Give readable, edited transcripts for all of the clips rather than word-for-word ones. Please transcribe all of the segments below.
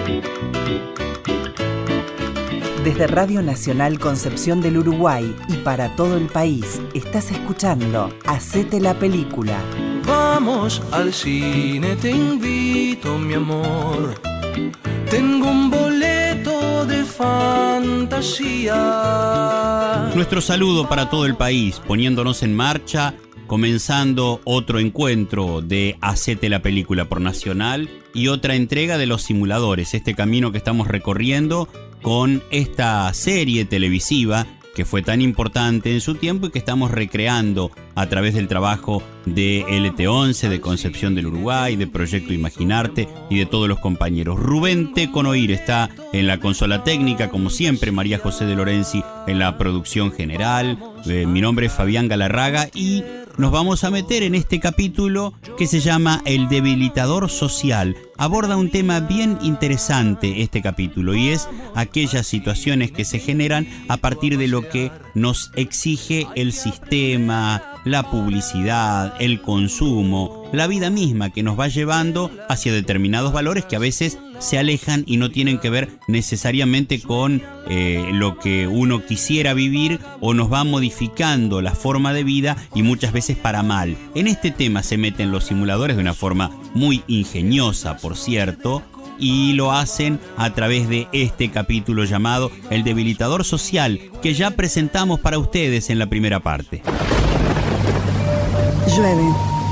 Desde Radio Nacional Concepción del Uruguay y para todo el país, estás escuchando Hacete la Película. Vamos al cine, te invito, mi amor. Tengo un boleto de fantasía. Nuestro saludo para todo el país, poniéndonos en marcha, comenzando otro encuentro de Hacete la Película por Nacional y otra entrega de Los Simuladores, este camino que estamos recorriendo con esta serie televisiva que fue tan importante en su tiempo y que estamos recreando a través del trabajo de LT11, de Concepción del Uruguay, de Proyecto Imaginarte y de todos los compañeros. Rubén Teconoir está en la consola técnica, como siempre, María José de Lorenzi en la producción general, mi nombre es Fabián Galarraga y nos vamos a meter en este capítulo que se llama El debilitador social. Aborda un tema bien interesante este capítulo y es aquellas situaciones que se generan a partir de lo que nos exige el sistema, la publicidad, el consumo, la vida misma que nos va llevando hacia determinados valores que a veces se alejan y no tienen que ver necesariamente con lo que uno quisiera vivir o nos va modificando la forma de vida y muchas veces para mal. En este tema se meten los simuladores de una forma muy ingeniosa, por cierto, y lo hacen a través de este capítulo llamado El debilitador social, que ya presentamos para ustedes en la primera parte. Llueve.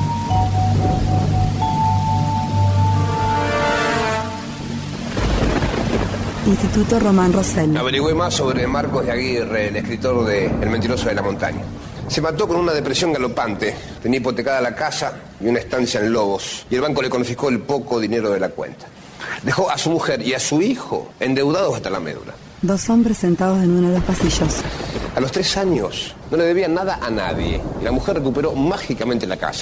Instituto Román Rosell. Averigüé más sobre Marcos de Aguirre, el escritor de El mentiroso de la montaña. Se mató con una depresión galopante. Tenía hipotecada la casa y una estancia en Lobos. Y el banco le confiscó el poco dinero de la cuenta. Dejó a su mujer y a su hijo endeudados hasta la médula. Dos hombres sentados en uno de los pasillos. A los 3 años no le debían nada a nadie. Y la mujer recuperó mágicamente la casa.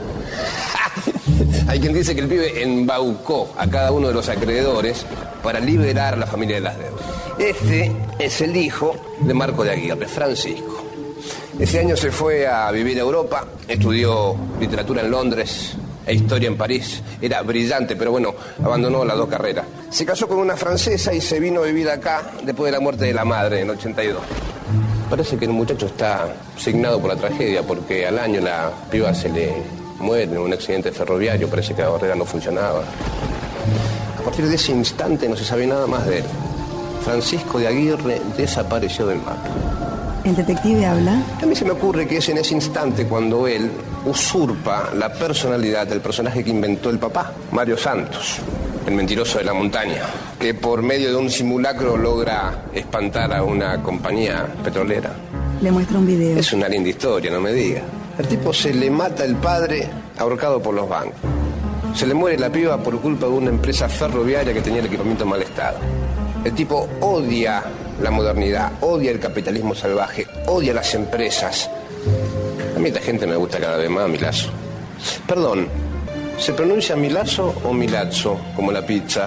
Hay quien dice que el pibe embaucó a cada uno de los acreedores para liberar a la familia de las deudas. Este es el hijo de Marco de Aguirre, Francisco. Ese año se fue a vivir a Europa, estudió literatura en Londres e historia en París. Era brillante, pero bueno, abandonó las 2 carreras. Se casó con una francesa y se vino a vivir acá después de la muerte de la madre en 82. Parece que el muchacho está signado por la tragedia, porque al año la piba se le muere en un accidente ferroviario, parece que la barrera no funcionaba. A partir de ese instante no se sabía nada más de él. Francisco de Aguirre desapareció del mapa. ¿El detective habla? A mí se me ocurre que es en ese instante cuando él usurpa la personalidad del personaje que inventó el papá, Mario Santos, el mentiroso de la montaña, que por medio de un simulacro logra espantar a una compañía petrolera. Le muestra un video. Es una linda historia, no me diga. El tipo se le mata el padre ahorcado por los bancos. Se le muere la piba por culpa de una empresa ferroviaria que tenía el equipamiento en mal estado. El tipo odia la modernidad, odia el capitalismo salvaje, odia las empresas. A mí esta gente me gusta cada vez más, Milazzo. Perdón, ¿se pronuncia Milazzo o Milazzo, como la pizza?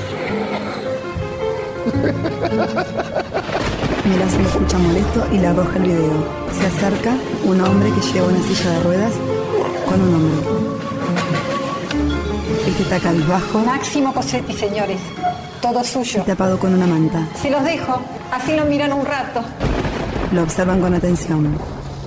Milazzo lo escucha molesto y le arroja el video. Se acerca un hombre que lleva una silla de ruedas con un hombro. Este está cabizbajo. Máximo Cosetti, señores. Todo suyo. Tapado con una manta. Se los dejo. Así lo miran un rato. Lo observan con atención.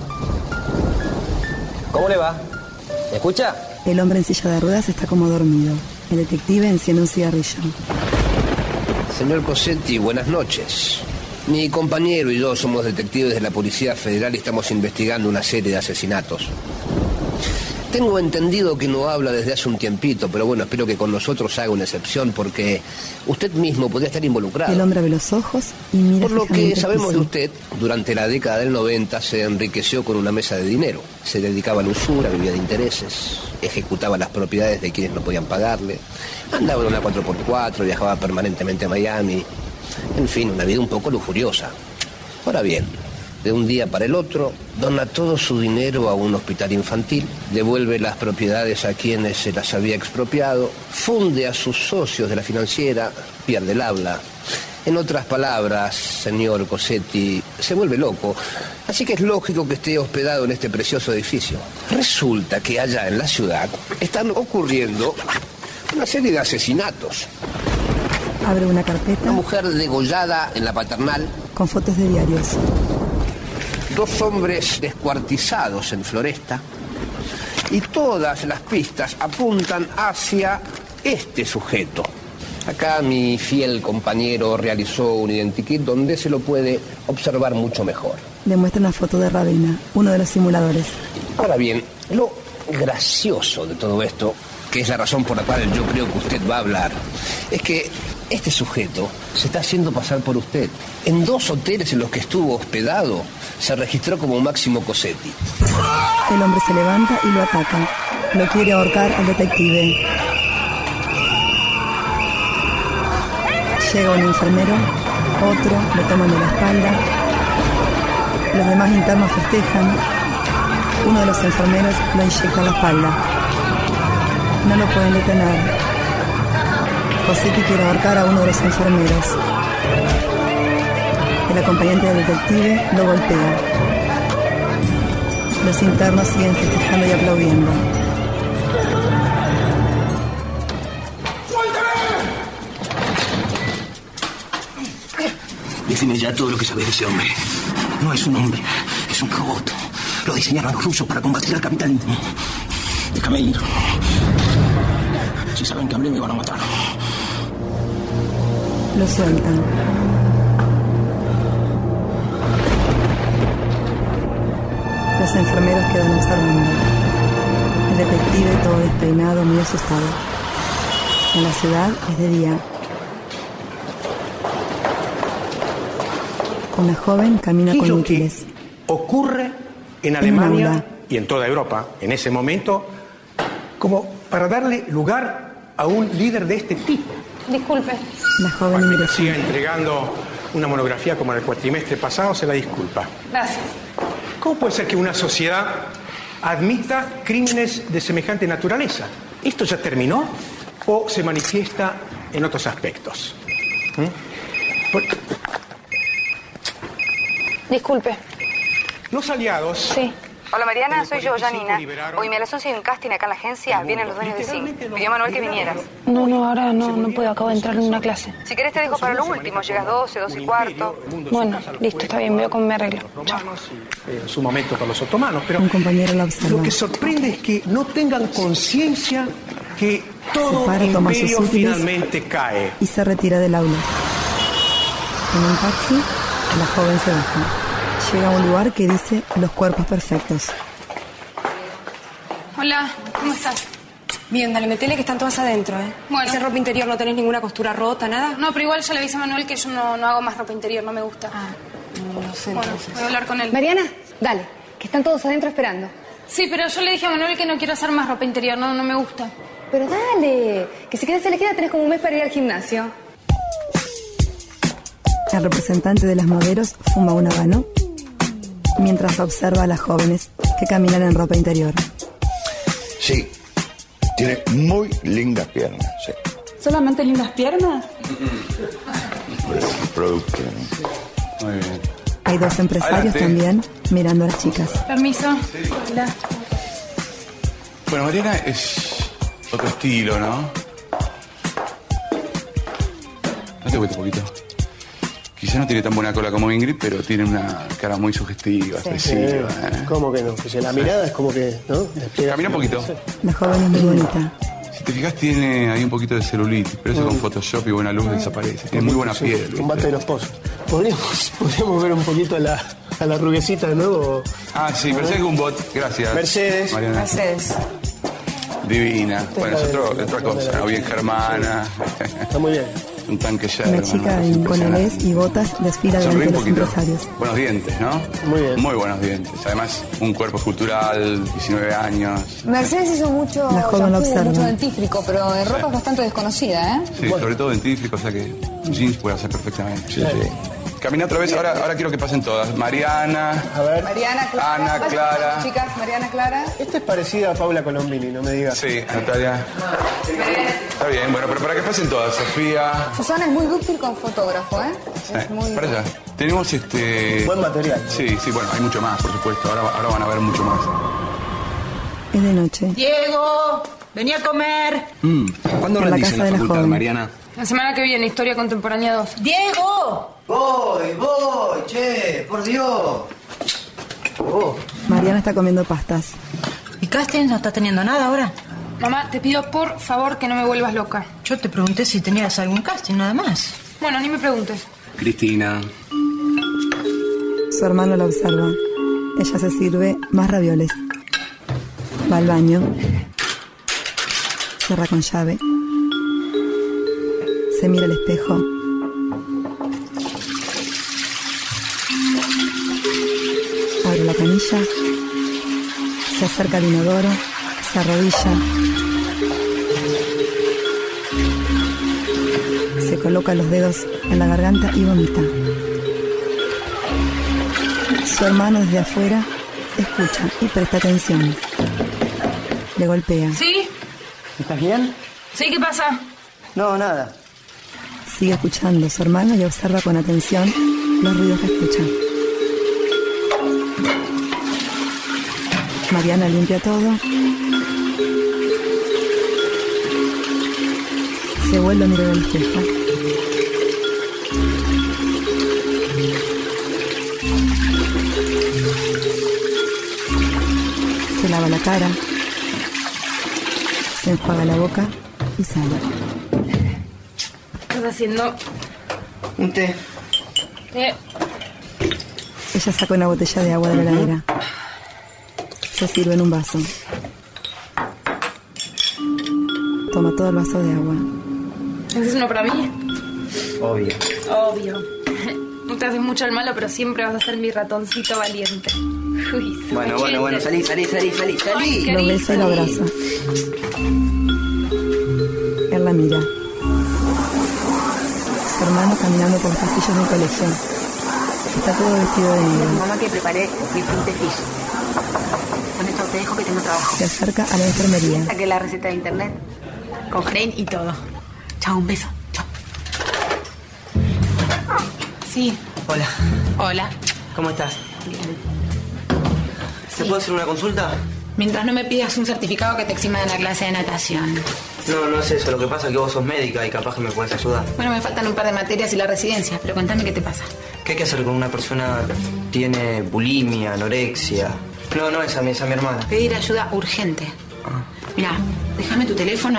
¿Cómo le va? ¿Me escucha? El hombre en silla de ruedas está como dormido. El detective enciende un cigarrillo. Señor Cosetti, buenas noches. Mi compañero y yo somos detectives de la Policía Federal y estamos investigando una serie de asesinatos. Tengo entendido que no habla desde hace un tiempito, pero bueno, espero que con nosotros haga una excepción porque usted mismo podría estar involucrado. El hombre abre los ojos y mira. Por lo que fijamente sabemos al de piso. usted, durante la década del 90 se enriqueció con una mesa de dinero. Se dedicaba a la usura, vivía de intereses, ejecutaba las propiedades de quienes no podían pagarle, andaba en una 4x4, viajaba permanentemente a Miami. En fin, una vida un poco lujuriosa. Ahora bien, de un día para el otro, dona todo su dinero a un hospital infantil, devuelve las propiedades a quienes se las había expropiado, funde a sus socios de la financiera, pierde el habla. En otras palabras, señor Cosetti, se vuelve loco. Así que es lógico que esté hospedado en este precioso edificio. Resulta que allá en la ciudad están ocurriendo una serie de asesinatos. Abre una carpeta. Una mujer degollada en la paternal. Con fotos de diarios. 2 hombres descuartizados en Floresta. Y todas las pistas apuntan hacia este sujeto. Acá mi fiel compañero realizó un identikit donde se lo puede observar mucho mejor. Le muestra una foto de Ravena, uno de los simuladores. Ahora bien, lo gracioso de todo esto, que es la razón por la cual yo creo que usted va a hablar, es que este sujeto se está haciendo pasar por usted. En 2 hoteles en los que estuvo hospedado, se registró como Máximo Cosetti. El hombre se levanta y lo ataca. Lo quiere ahorcar al detective. Llega un enfermero, otro lo toman de la espalda. Los demás internos festejan. Uno de los enfermeros lo inyecta en la espalda. No lo pueden detener. Cosetti quiere ahorcar a uno de los enfermeros. El acompañante del detective lo golpea. Los internos siguen festejando y aplaudiendo. Decime ya todo lo que sabes de ese hombre. No es un hombre, es un robot. Lo diseñaron los rusos para combatir al capitalismo. Déjame ir. Si saben que hablé me van a matar. Lo sueltan. Los enfermeros quedan observando. El detective todo despeinado, muy asustado. En la ciudad es de día. Una joven camina con útiles. Ocurre en Alemania y en toda Europa, en ese momento, como para darle lugar a un líder de este tipo. Disculpe. La joven ingresa. Siga entregando una monografía como en el cuatrimestre pasado, se la disculpa. Gracias. ¿Cómo puede ser que una sociedad admita crímenes de semejante naturaleza? ¿Esto ya terminó o se manifiesta en otros aspectos? Disculpe. Los aliados... Sí. Hola Mariana, soy yo, Janina. Hoy a las 11 hay un casting acá en la agencia. Vienen los dueños de Zinc. Pidió a Manuel que vinieras. No, ahora no puedo. Acabo de entrar en una clase. Si querés te dejo para lo último. Llegas 12 y cuarto. Bueno, listo, está bien. Veo cómo me arreglo. En su momento con los otomanos, pero un compañero la observa. Lo que sorprende es que no tengan conciencia que todo toma sus imperio útiles finalmente cae. Y se retira del aula. En un taxi, la joven se baja. Llega a un lugar que dice Los Cuerpos Perfectos. Hola, ¿cómo estás? Bien, dale, metele que están todas adentro, ¿eh? Bueno. ¿Esa ropa interior no tenés ninguna costura rota, nada? No, pero igual ya le avisé a Manuel que yo no hago más ropa interior, no me gusta. No sé. Bueno, voy a hablar con él. Mariana, dale, que están todos adentro esperando. Sí, pero yo le dije a Manuel que no quiero hacer más ropa interior, no me gusta. Pero dale, que si quedas elegida tenés como un mes para ir al gimnasio. El representante de las modelos fuma un habano mientras observa a las jóvenes que caminan en ropa interior. Sí, tiene muy lindas piernas, sí. ¿Solamente lindas piernas? El producto, ¿no? Muy bien. Hay 2 empresarios también mirando a las chicas. Permiso. Hola. Bueno, Mariana es otro estilo, ¿no? Date vuelta un poquito. Quizá no tiene tan buena cola como Ingrid, pero tiene una cara muy sugestiva, expresiva. ¿Cómo que no? Pues la mirada es como que, ¿no? Camina un poquito. La joven es muy bonita. Si te fijas, tiene ahí un poquito de celulitis, pero eso con Photoshop y buena luz desaparece. Tiene muy buena piel. Combate de los pozos. ¿Podríamos ver un poquito a la rubiecita de nuevo? Ah, sí, Mercedes Gumbot, gracias. Mercedes. Mariana. Mercedes. Divina. Bueno, es otra cosa, ¿no? Bien germana. Está muy bien. Un tanque ya. Una chica en colores y botas desfila delante de los empresarios. Buenos dientes, ¿no? Muy bien. Muy buenos dientes. Además, un cuerpo escultural, 19 años. Mercedes hizo mucho dentífrico, pero en ropa es bastante desconocida, ¿eh? Sí, sobre todo dentífrico, o sea que jeans puede hacer perfectamente. Sí. Camina otra vez, ahora quiero que pasen todas. Mariana. A ver. Mariana, Clara. Ana, Clara. Chicas, Mariana, Clara. Esta es parecida a Paula Colombini, no me digas. Sí, Natalia. Está bien, bueno, pero para que pasen todas. Sofía. Susana es muy útil con fotógrafo, ¿eh? Es muy... Para allá. Tenemos buen material. Sí, bueno, hay mucho más, por supuesto. Ahora van a ver mucho más. Es de noche. Diego, vení a comer. ¿Cuándo rendís en la facultad, Mariana? La semana que viene, Historia Contemporánea 2. ¡Diego! Voy, che, por Dios. Oh. Mariana está comiendo pastas. ¿Y casting no estás teniendo nada ahora? Mamá, te pido por favor que no me vuelvas loca. Yo te pregunté si tenías algún casting, nada más. Bueno, ni me preguntes. Cristina. Su hermano la observa. Ella se sirve más ravioles. Va al baño. Cierra con llave. Se mira al espejo. Abre la canilla. Se acerca al inodoro. Se arrodilla. Se coloca los dedos en la garganta y vomita. Su hermano desde afuera escucha y presta atención. Le golpea. ¿Sí? ¿Estás bien? ¿Sí? ¿Qué pasa? No, nada. Sigue escuchando a su hermano y observa con atención los ruidos que escucha. Mariana limpia todo. Se vuelve a mirar al espejo. Se lava la cara. Se enjuaga la boca y sale. ¿Qué estás haciendo? Un té. Ella saca una botella de agua de la heladera. Se sirve en un vaso. Toma todo el vaso de agua. ¿Es uno para mí? Obvio. Obvio. No te haces mucho el malo, pero siempre vas a ser mi ratoncito valiente. Uy, Bueno, salí. Lo besa y lo abraza. Él la mira. Su hermano caminando por los pasillos del colegio. Está todo vestido de negro. Mamá que preparé mi frente fish. Con esto te dejo que tengo trabajo. Se acerca a la enfermería. Saqué la receta de internet. Con Jane y todo. Chao, un beso. Chao. Sí. Hola. Hola. ¿Cómo estás? Bien. ¿Te puedo hacer una consulta? Mientras no me pidas un certificado que te exima de la clase de natación. No es eso. Lo que pasa es que vos sos médica y capaz que me puedes ayudar. Bueno, me faltan un par de materias y la residencia, pero contame qué te pasa. ¿Qué hay que hacer con una persona que tiene bulimia, anorexia? No, esa es mi hermana. Pedir ayuda urgente. Mira, déjame tu teléfono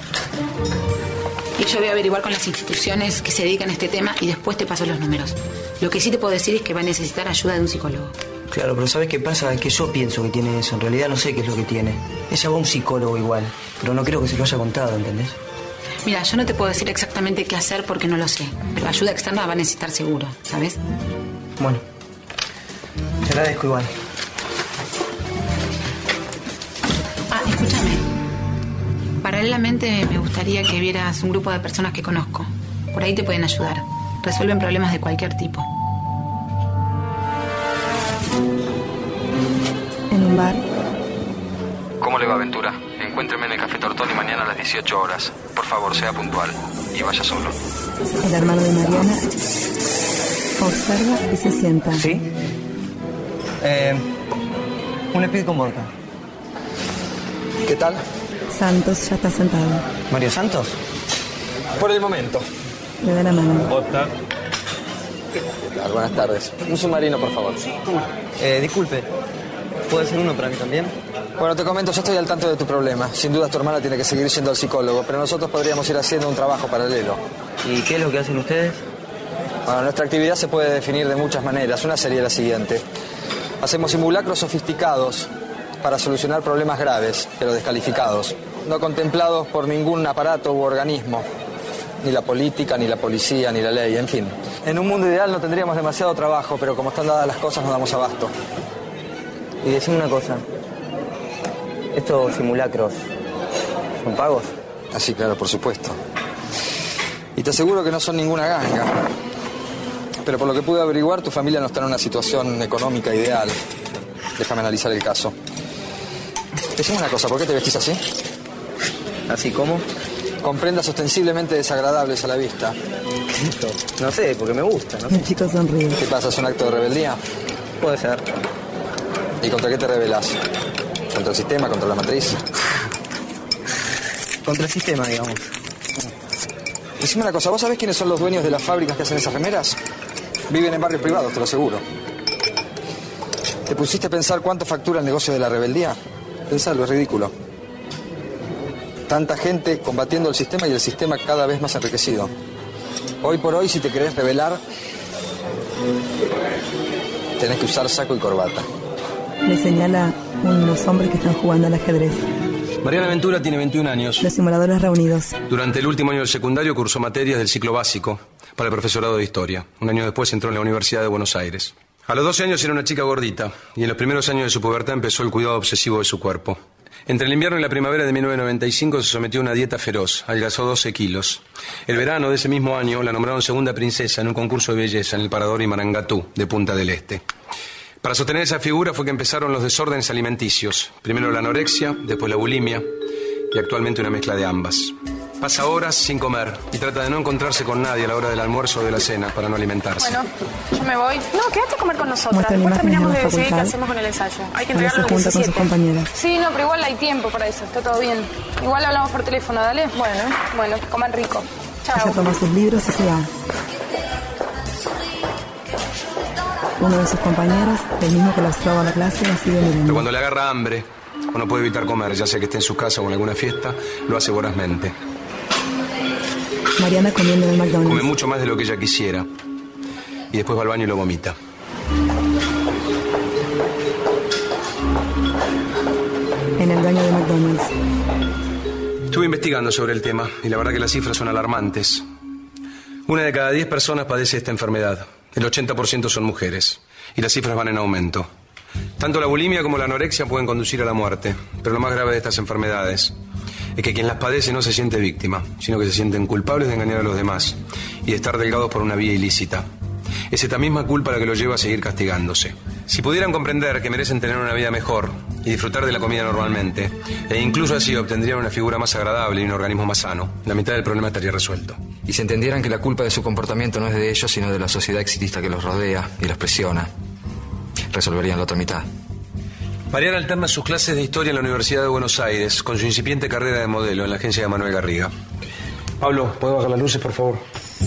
y yo voy a averiguar con las instituciones que se dedican a este tema y después te paso los números. Lo que sí te puedo decir es que va a necesitar ayuda de un psicólogo. Claro, pero ¿sabes qué pasa? Es que yo pienso que tiene eso. En realidad no sé qué es lo que tiene. Ella va a un psicólogo igual, pero no creo que se lo haya contado, ¿entendés? Mira, yo no te puedo decir exactamente qué hacer porque no lo sé, pero ayuda externa va a necesitar seguro, ¿sabes? Bueno, te agradezco igual. Escúchame. Paralelamente me gustaría que vieras un grupo de personas que conozco. Por ahí te pueden ayudar. Resuelven problemas de cualquier tipo. En un bar. ¿Cómo le va, Ventura? Encuéntreme en el Café Tortoni mañana a las 18 horas. Por favor, sea puntual. Y vaya solo. El hermano de Mariana observa y se sienta. ¿Sí? Un speed con vodka. ¿Qué tal? Santos ya está sentado. ¿Mario Santos? Por el momento. Le da la mano. Bota. Buenas tardes. Un submarino, por favor. Disculpe. ¿Puede ser uno para mí también? Bueno, te comento, yo estoy al tanto de tu problema. Sin duda tu hermana tiene que seguir yendo al psicólogo, pero nosotros podríamos ir haciendo un trabajo paralelo. ¿Y qué es lo que hacen ustedes? Bueno, nuestra actividad se puede definir de muchas maneras. Una sería la siguiente. Hacemos simulacros sofisticados para solucionar problemas graves, pero descalificados. No contemplados por ningún aparato u organismo. Ni la política, ni la policía, ni la ley, en fin. En un mundo ideal no tendríamos demasiado trabajo, pero como están dadas las cosas no damos abasto. Y decime una cosa. ¿Estos simulacros son pagos? Así, claro, por supuesto. Y te aseguro que no son ninguna ganga. Pero por lo que pude averiguar, tu familia no está en una situación económica ideal. Déjame analizar el caso. Decime una cosa, ¿por qué te vestís así? ¿Así cómo? Con prendas ostensiblemente desagradables a la vista. No sé, porque me gusta, ¿no? El chico sonríe. ¿Qué pasa? ¿Es un acto de rebeldía? Puede ser. ¿Y contra qué te rebelás? ¿Contra el sistema? ¿Contra la matriz? Contra el sistema, digamos. Decime una cosa, ¿vos sabés quiénes son los dueños de las fábricas que hacen esas remeras? Viven en barrios privados, te lo aseguro. ¿Te pusiste a pensar cuánto factura el negocio de la rebeldía? Pensalo, es ridículo. Tanta gente combatiendo el sistema y el sistema cada vez más enriquecido. Hoy por hoy, si te querés rebelar, tenés que usar saco y corbata. Le señala unos hombres que están jugando al ajedrez. Mariana Ventura tiene 21 años. Los simuladores reunidos. Durante el último año del secundario cursó materias del ciclo básico para el profesorado de historia. Un año después entró en la Universidad de Buenos Aires. A los 12 años era una chica gordita y en los primeros años de su pubertad empezó el cuidado obsesivo de su cuerpo. Entre el invierno y la primavera de 1995 se sometió a una dieta feroz, adelgazó 12 kilos. El verano de ese mismo año la nombraron segunda princesa en un concurso de belleza en el Parador Imarangatú de Punta del Este. Para sostener esa figura fue que empezaron los desórdenes alimenticios. Primero la anorexia, después la bulimia y actualmente una mezcla de ambas. Pasa horas sin comer y trata de no encontrarse con nadie a la hora del almuerzo o de la cena para no alimentarse. Bueno, yo me voy. No, quédate a comer con nosotras. Muestran Después imágenes terminamos de de la decidir qué facultad. hacemos con el ensayo. Hay que Cuando entregarlo se el junta con 17. sus compañeras. Sí, no, pero igual hay tiempo para eso. Está todo bien. Igual hablamos por teléfono, dale. Bueno, que coman rico. Ella Chao. toma sus libros y se va. Uno de sus compañeros, el mismo que la observa a la clase, la sigue Pero mirando. cuando le agarra hambre o no puede evitar comer, ya sea que esté en su casa o en alguna fiesta, lo hace vorazmente. Mariana comiendo en el McDonald's. Come mucho más de lo que ella quisiera y después va al baño y lo vomita. En el baño de McDonald's. Estuve investigando sobre el tema y la verdad que las cifras son alarmantes. 1 de cada 10 personas padece esta enfermedad. El 80% son mujeres y las cifras van en aumento. Tanto la bulimia como la anorexia pueden conducir a la muerte, pero lo más grave de estas enfermedades es que quien las padece no se siente víctima, sino que se sienten culpables de engañar a los demás y de estar delgados por una vía ilícita. Es esta misma culpa la que los lleva a seguir castigándose. Si pudieran comprender que merecen tener una vida mejor y disfrutar de la comida normalmente, e incluso así obtendrían una figura más agradable y un organismo más sano, la mitad del problema estaría resuelto. Y si entendieran que la culpa de su comportamiento no es de ellos, sino de la sociedad exitista que los rodea y los presiona, resolverían la otra mitad. Mariana alterna sus clases de historia en la Universidad de Buenos Aires con su incipiente carrera de modelo en la agencia de Manuel Garriga. Pablo, ¿puedo bajar las luces, por favor?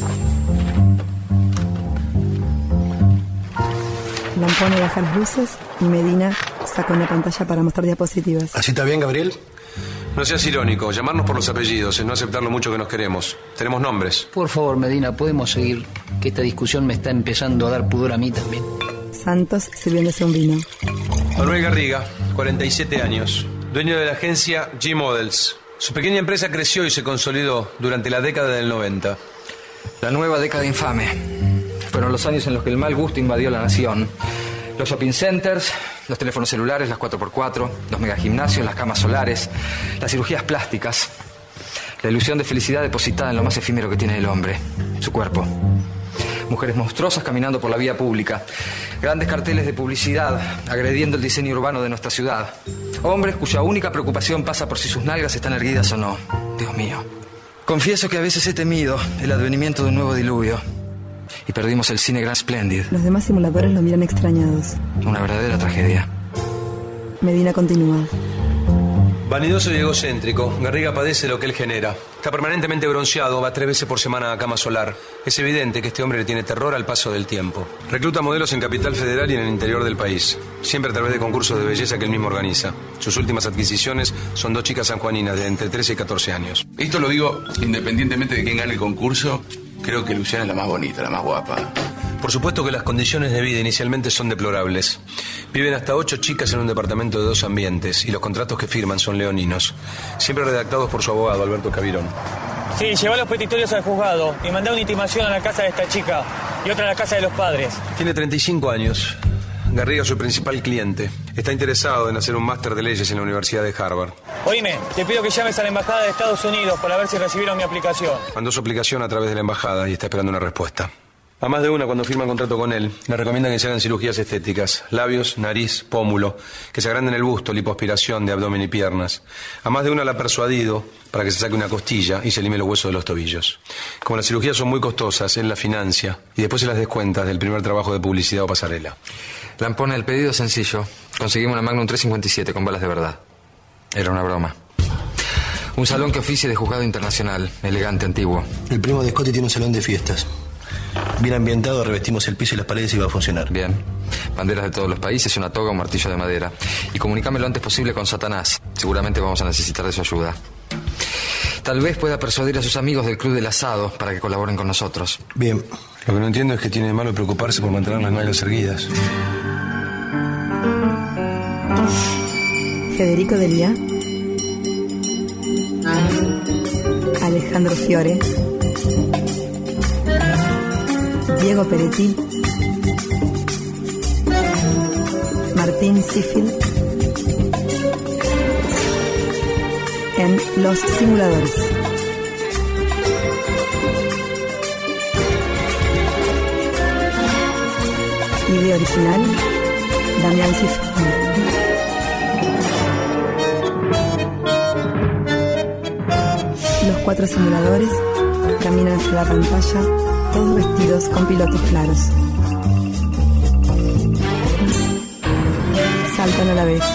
Lampone baja las luces y Medina saca una pantalla para mostrar diapositivas. ¿Así está bien, Gabriel? No seas irónico, llamarnos por los apellidos es no aceptar lo mucho que nos queremos. Tenemos nombres. Por favor, Medina, ¿podemos seguir? Que esta discusión me está empezando a dar pudor a mí también. Santos sirviéndose un vino. Manuel Garriga, 47 años, dueño de la agencia G-Models. Su pequeña empresa creció y se consolidó durante la década del 90. La nueva década infame. Fueron los años en los que el mal gusto invadió la nación. Los shopping centers, los teléfonos celulares, las 4x4, los megagimnasios, las camas solares, las cirugías plásticas. La ilusión de felicidad depositada en lo más efímero que tiene el hombre, su cuerpo. Mujeres monstruosas caminando por la vía pública. Grandes carteles de publicidad agrediendo el diseño urbano de nuestra ciudad. Hombres cuya única preocupación pasa por si sus nalgas están erguidas o no. Dios mío. Confieso que a veces he temido el advenimiento de un nuevo diluvio. Y perdimos el cine Grand Splendid. Los demás simuladores lo miran extrañados. Una verdadera tragedia. Medina continúa. Vanidoso y egocéntrico, Garriga padece lo que él genera. Está permanentemente bronceado, va 3 veces por semana a cama solar. Es evidente que este hombre le tiene terror al paso del tiempo. Recluta modelos en Capital Federal y en el interior del país. Siempre a través de concursos de belleza que él mismo organiza. Sus últimas adquisiciones son 2 chicas sanjuaninas de entre 13 y 14 años. Esto lo digo independientemente de quién gane el concurso. Creo que Luciana es la más bonita, la más guapa. Por supuesto que las condiciones de vida inicialmente son deplorables. Viven hasta 8 chicas en un departamento de 2 ambientes y los contratos que firman son leoninos. Siempre redactados por su abogado, Alberto Cavirón. Sí, lleva los petitorios al juzgado y mandá una intimación a la casa de esta chica y otra a la casa de los padres. Tiene 35 años. Garriga es su principal cliente. Está interesado en hacer un máster de leyes en la Universidad de Harvard. Oíme, te pido que llames a la Embajada de Estados Unidos para ver si recibieron mi aplicación. Mandó su aplicación a través de la embajada y está esperando una respuesta. A más de una, cuando firma el contrato con él, le recomiendan que se hagan cirugías estéticas, labios, nariz, pómulo, que se agranden el busto, lipoaspiración de abdomen y piernas. A más de una la ha persuadido para que se saque una costilla y se lime los huesos de los tobillos. Como las cirugías son muy costosas, él las financia y después se las descuenta del primer trabajo de publicidad o pasarela. Lampone, el pedido es sencillo. Conseguimos una Magnum 357 con balas de verdad. Era una broma. Un salón que oficie de juzgado internacional, elegante, antiguo. El primo de Scotty tiene un salón de fiestas. Bien ambientado, revestimos el piso y las paredes y va a funcionar. Bien. Banderas de todos los países, una toga, un martillo de madera. Y comunícame lo antes posible con Satanás. Seguramente vamos a necesitar de su ayuda. Tal vez pueda persuadir a sus amigos del Club del Asado para que colaboren con nosotros. Bien. Lo que no entiendo es que tiene de malo preocuparse por mantener las nalgas erguidas. Federico Delia, Alejandro Fiore, Diego Peretti, Martín Sifil, en Los Simuladores. Idea original, Damián Sifil. Los 4 simuladores caminan hacia la pantalla, todos vestidos con pilotos claros. Saltan a la vez.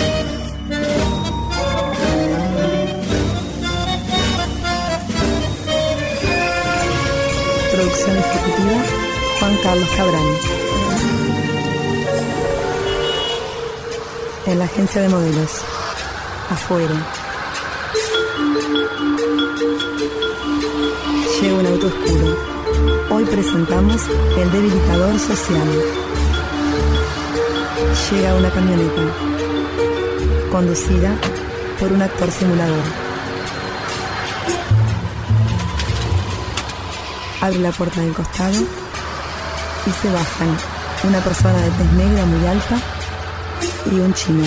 Producción ejecutiva, Juan Carlos Cabrani. En la agencia de modelos, afuera. Llega un auto oscuro. Hoy presentamos el debilitador social. Llega una camioneta, conducida por un actor simulador. Abre la puerta del costado y se bajan una persona de tez negra muy alta y un chino.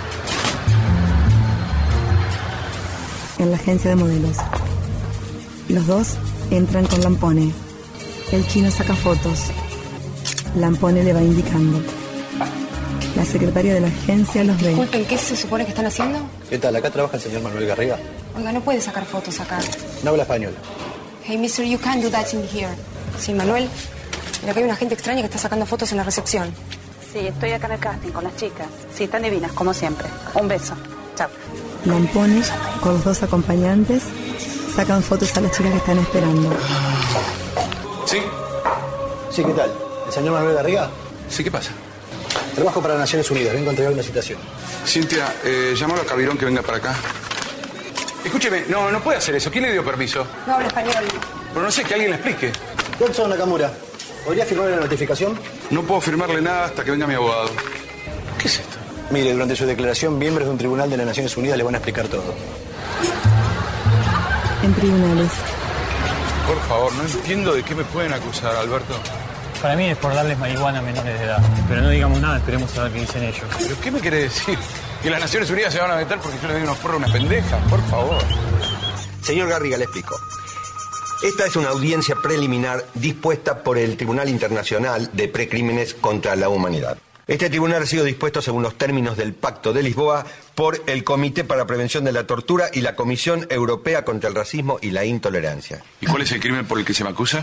En la agencia de modelos, los dos entran con Lampone. El chino saca fotos. Lampone le va indicando. La secretaria de la agencia los ve. Disculpen, ¿qué se supone que están haciendo? ¿Qué tal? Acá trabaja el señor Manuel Garriga. Oiga, no puede sacar fotos acá. No habla español. Hey, mister, you can't do that in here. Sí, Manuel. Mira que hay una gente extraña que está sacando fotos en la recepción. Sí, estoy acá en el casting con las chicas. Sí, están divinas, como siempre. Un beso. Chao. Lampone, con los 2 acompañantes, sacan fotos a las chicas que están esperando. ¿Sí? Sí, ¿qué tal? ¿El señor Manuel Garriga? Sí, ¿qué pasa? Trabajo para Naciones Unidas, vengo a entregar una citación. Cintia, llámalo a Cabirón que venga para acá. Escúcheme, no puede hacer eso. ¿Quién le dio permiso? No habla español. Pero no sé, que alguien le explique. Watson Nakamura, ¿podría firmarle la notificación? No puedo firmarle nada hasta que venga mi abogado. ¿Qué es esto? Mire, durante su declaración, miembros de un tribunal de las Naciones Unidas le van a explicar todo. En tribunales. Por favor, no entiendo de qué me pueden acusar, Alberto. Para mí es por darles marihuana a menores de edad. Pero no digamos nada, esperemos a ver qué dicen ellos. ¿Pero qué me quiere decir? ¿Que las Naciones Unidas se van a meter porque yo le doy unos porros a unas pendejas? Por favor. Señor Garriga, le explico. Esta es una audiencia preliminar dispuesta por el Tribunal Internacional de Precrímenes contra la Humanidad. Este tribunal ha sido dispuesto según los términos del Pacto de Lisboa por el Comité para la Prevención de la Tortura y la Comisión Europea contra el Racismo y la Intolerancia. ¿Y cuál es el crimen por el que se me acusa?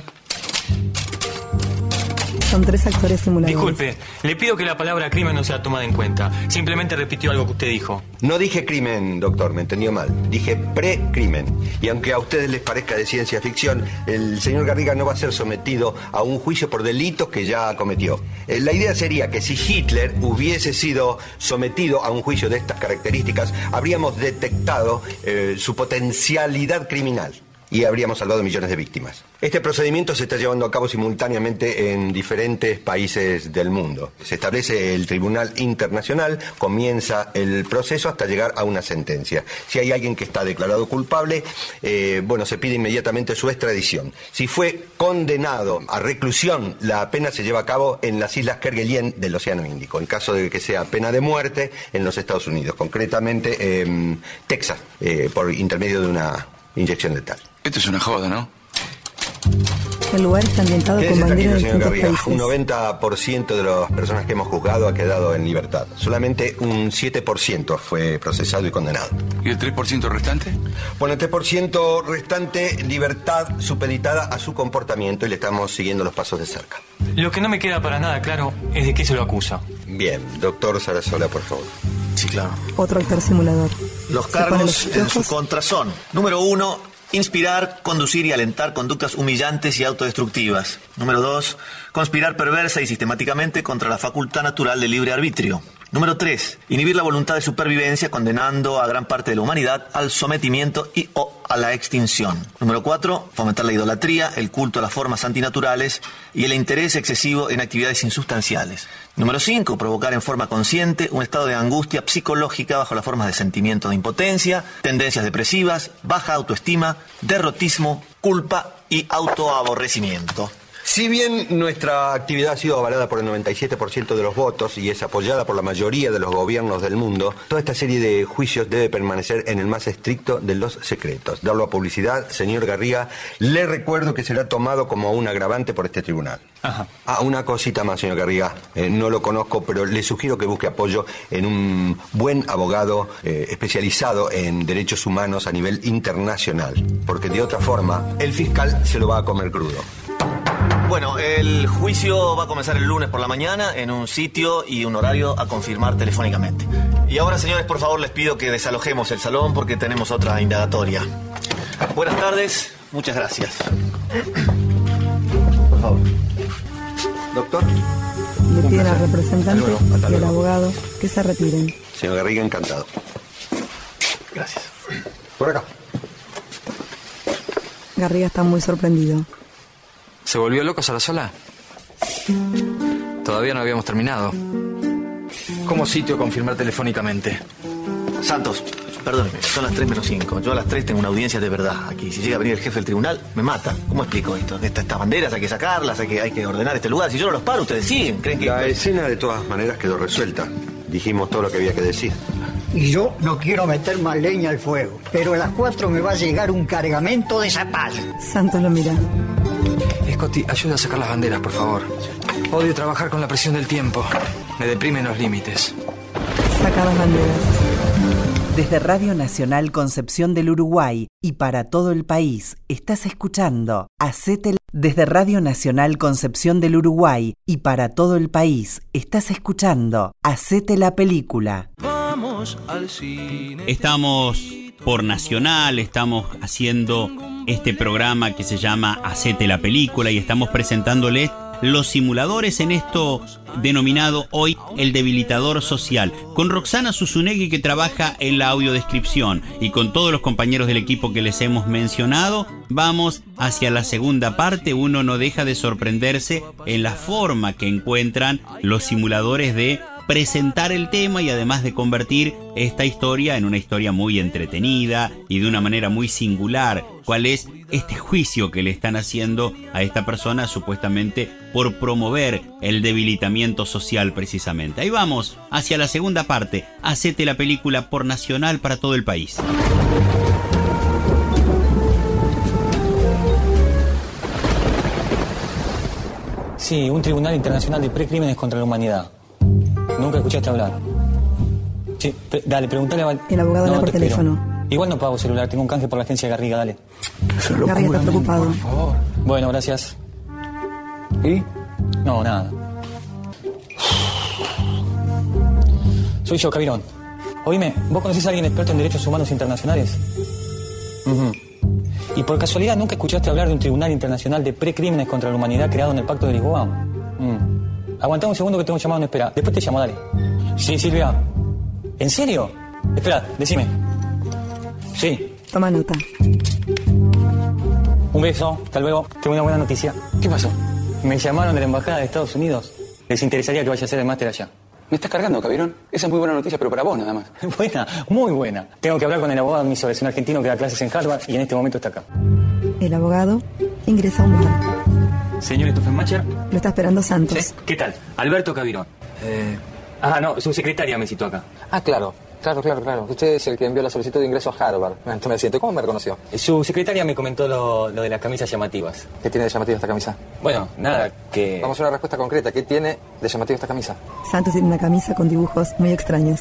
Son 3 actores simuladores. Disculpe, le pido que la palabra crimen no sea tomada en cuenta. Simplemente repitió algo que usted dijo. No dije crimen, doctor, me entendió mal. Dije precrimen. Y aunque a ustedes les parezca de ciencia ficción, el señor Garriga no va a ser sometido a un juicio por delitos que ya cometió. La idea sería que si Hitler hubiese sido sometido a un juicio de estas características, habríamos detectado su potencialidad criminal y habríamos salvado millones de víctimas. Este procedimiento se está llevando a cabo simultáneamente en diferentes países del mundo. Se establece el Tribunal Internacional, comienza el proceso hasta llegar a una sentencia. Si hay alguien que está declarado culpable, se pide inmediatamente su extradición. Si fue condenado a reclusión, la pena se lleva a cabo en las Islas Kerguelen del Océano Índico. En caso de que sea pena de muerte, en los Estados Unidos, concretamente en Texas, por intermedio de una inyección letal. Esto es una joda, ¿no? El lugar está ambientado con banderas de distintos países. Un 90% de las personas que hemos juzgado ha quedado en libertad. Solamente un 7% fue procesado y condenado. ¿Y el 3% restante? Bueno, el 3% restante, libertad supeditada a su comportamiento y le estamos siguiendo los pasos de cerca. Lo que no me queda para nada claro es de qué se lo acusa. Bien, doctor Sarasola, por favor. Sí, claro. Otro actor simulador. Los cargos en su contra son: número 1, inspirar, conducir y alentar conductas humillantes y autodestructivas. Número 2, conspirar perversa y sistemáticamente contra la facultad natural de libre arbitrio. Número 3, inhibir la voluntad de supervivencia, condenando a gran parte de la humanidad al sometimiento y o a la extinción. Número 4, fomentar la idolatría, el culto a las formas antinaturales y el interés excesivo en actividades insustanciales. Número 5, provocar en forma consciente un estado de angustia psicológica bajo las formas de sentimiento de impotencia, tendencias depresivas, baja autoestima, derrotismo, culpa y autoaborrecimiento. Si bien nuestra actividad ha sido avalada por el 97% de los votos y es apoyada por la mayoría de los gobiernos del mundo, toda esta serie de juicios debe permanecer en el más estricto de los secretos. Darlo a publicidad, señor Garriga, le recuerdo que será tomado como un agravante por este tribunal. Ajá. Una cosita más, señor Garriga. No lo conozco, pero le sugiero que busque apoyo en un buen abogado especializado en derechos humanos a nivel internacional, porque de otra forma el fiscal se lo va a comer crudo. Bueno, el juicio va a comenzar el lunes por la mañana en un sitio y un horario a confirmar telefónicamente. Y ahora, señores, por favor, les pido que desalojemos el salón porque tenemos otra indagatoria. Buenas tardes, muchas gracias. Por favor. Doctor. Le piden al representante y al abogado que se retiren. Señor Garriga, encantado. Gracias. Por acá. Garriga está muy sorprendido. ¿Se volvió loco Sarasola? Todavía no habíamos terminado. ¿Cómo sitio confirmar telefónicamente? Santos, perdóneme, son las 3 menos 5. Yo a las 3 tengo una audiencia de verdad aquí. Si llega a venir el jefe del tribunal, me mata. ¿Cómo explico esto? Estas banderas hay que sacarlas, hay que ordenar este lugar. Si yo no los paro, ustedes siguen. ¿Creen que...? La escena de todas maneras quedó resuelta. Dijimos todo lo que había que decir. Y yo no quiero meter más leña al fuego, pero a las 4 me va a llegar un cargamento de zapallo. Santos lo mira. Scotty, ayuda a sacar las banderas, por favor. Odio trabajar con la presión del tiempo. Me deprimen los límites. Saca las banderas. Desde Radio Nacional Concepción del Uruguay y para todo el país, estás escuchando Desde Radio Nacional Concepción del Uruguay y para todo el país, estás escuchando Hacete la película. Vamos al cine. Estamos por Nacional, estamos haciendo este programa que se llama Hacete la película y estamos presentándoles los simuladores en esto denominado hoy el debilitador social, con Roxana Susunegui, que trabaja en la audiodescripción, y con todos los compañeros del equipo que les hemos mencionado. Vamos hacia la segunda parte. Uno no deja de sorprenderse en la forma que encuentran los simuladores de presentar el tema y además de convertir esta historia en una historia muy entretenida y de una manera muy singular. ¿Cuál es este juicio que le están haciendo a esta persona supuestamente por promover el debilitamiento social precisamente? Ahí vamos hacia la segunda parte. Hacete la película por Nacional para todo el país. Sí, un tribunal internacional de precrímenes contra la humanidad. Nunca escuchaste hablar. Sí, dale, preguntale a... El abogado habla por teléfono. Igual no pago celular, tengo un canje por la agencia Garriga, dale. Garriga está preocupado. Por favor. Bueno, gracias. ¿Y? No, nada. Soy yo, Cabirón. Oíme, ¿vos conocés a alguien experto en derechos humanos internacionales? ¿Y por casualidad nunca escuchaste hablar de un tribunal internacional de precrímenes contra la humanidad creado en el Pacto de Lisboa? Aguantá un segundo que tengo un llamado en espera. Después te llamo, dale. Sí, Silvia. ¿En serio? Espera, decime. Sí. Toma nota. Un beso, hasta luego. Tengo una buena noticia. ¿Qué pasó? Me llamaron de la embajada de Estados Unidos. Les interesaría que vaya a hacer el máster allá. ¿Me estás cargando, Cabirón? Esa es muy buena noticia, pero para vos nada más. Buena, muy buena. Tengo que hablar con el abogado de mi sobrino, un argentino que da clases en Harvard y en este momento está acá. El abogado ingresa a un bar. Señor Stoffenmacher. Lo está esperando Santos. ¿Sí? ¿Qué tal? Alberto Cabirón. No, su secretaria me citó acá. Ah, claro. Usted es el que envió la solicitud de ingreso a Harvard. Entonces me siento. ¿Cómo me reconoció? Su secretaria me comentó lo de las camisas llamativas. ¿Qué tiene de llamativo esta camisa? Bueno, nada, que... Vamos a una respuesta concreta. ¿Qué tiene de llamativo esta camisa? Santos tiene una camisa con dibujos muy extraños.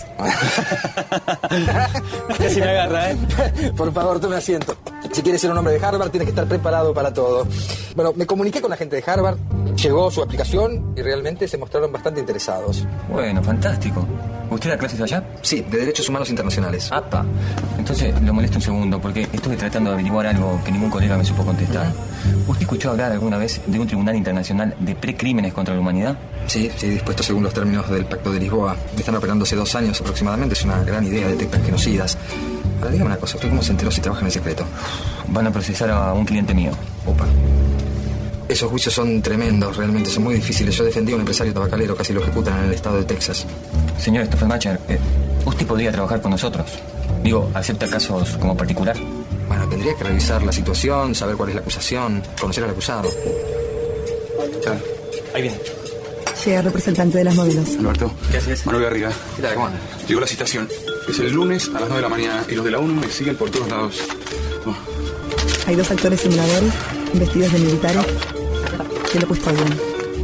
Casi me agarra, ¿eh? Por favor, tome asiento. Si quiere ser un hombre de Harvard, tiene que estar preparado para todo. Bueno, me comuniqué con la gente de Harvard, llegó su aplicación y realmente se mostraron bastante interesados. Bueno, fantástico. ¿Usted da clases allá? Sí, de Derechos Humanos Internacionales. ¡Apa! Entonces, lo molesto un segundo, porque estuve tratando de averiguar algo que ningún colega me supo contestar. ¿Usted escuchó hablar alguna vez de un tribunal internacional de precrímenes contra la humanidad? Sí, dispuesto según los términos del Pacto de Lisboa. Están operando hace 2 años aproximadamente, es una gran idea, detectan genocidas. Ahora, dígame una cosa, ¿usted cómo se enteró si trabaja en el secreto? Van a procesar a un cliente mío. Opa. Esos juicios son tremendos, realmente son muy difíciles. Yo defendí a un empresario tabacalero, casi lo ejecutan en el estado de Texas. Señor Stoffenmacher, ¿usted podría trabajar con nosotros? Digo, ¿acepta casos como particular? Bueno, tendría que revisar la situación, saber cuál es la acusación, conocer al acusado. Ahí viene. Llega el representante de las modelos. Alberto. ¿Qué haces? Manuel Garriga. ¿Qué tal, cómo anda? Llegó la citación. Es el lunes a las 9 de la mañana y los de la ONU me siguen por todos lados. Hay 2 actores simuladores, vestidos de militares, que lo custodian.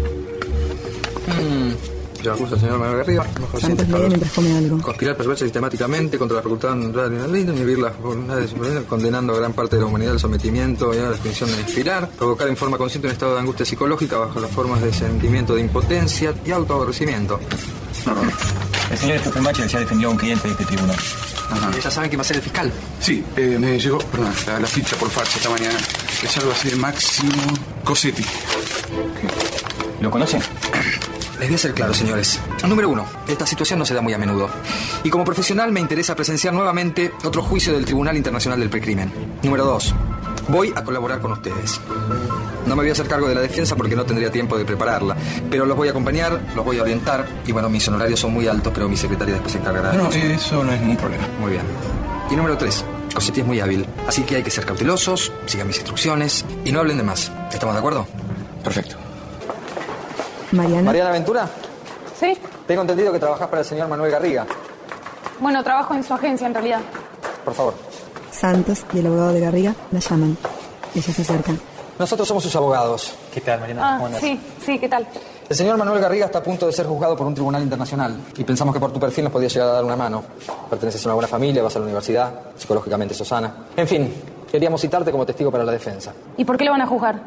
Yo acuso al señor Manuel Garriga. Santos lee mientras come algo. Conspirar perversa sistemáticamente contra la facultad natural y inhibir las voluntades superiores, condenando a gran parte de la humanidad al sometimiento y a la extinción de inspirar, provocar en forma consciente un estado de angustia psicológica bajo las formas de sentimiento de impotencia y autoaborrecimiento. El señor Stoffenmacher ya defendió a un cliente de este tribunal. ¿Ya saben quién va a ser el fiscal? Sí, me llegó, perdón, la ficha por fax esta mañana. Es algo así de Máximo Cosetti. ¿Lo conocen? Les voy a ser claro, señores. Número 1, esta situación no se da muy a menudo. Y como profesional me interesa presenciar nuevamente otro juicio del Tribunal Internacional del Precrimen. Número 2, voy a colaborar con ustedes. No me voy a hacer cargo de la defensa porque no tendría tiempo de prepararla. Pero los voy a acompañar, los voy a orientar. Y bueno, mis honorarios son muy altos, pero mi secretaria después se encargará de No, eso no es ningún problema. Muy bien. Y número 3, Cosetti es muy hábil. Así que hay que ser cautelosos, sigan mis instrucciones y no hablen de más. ¿Estamos de acuerdo? Perfecto. Mariana. Ventura. ¿Sí? Tengo entendido que trabajás para el señor Manuel Garriga. Bueno, trabajo en su agencia en realidad. Por favor. Santos y el abogado de Garriga la llaman. Ella se acerca. Nosotros somos sus abogados. ¿Qué tal, Mariana? ¿Cómo andas? Sí, ¿qué tal? El señor Manuel Garriga está a punto de ser juzgado por un tribunal internacional y pensamos que por tu perfil nos podía llegar a dar una mano. Perteneces a una buena familia, vas a la universidad, psicológicamente sos sana. En fin, queríamos citarte como testigo para la defensa. ¿Y por qué lo van a juzgar?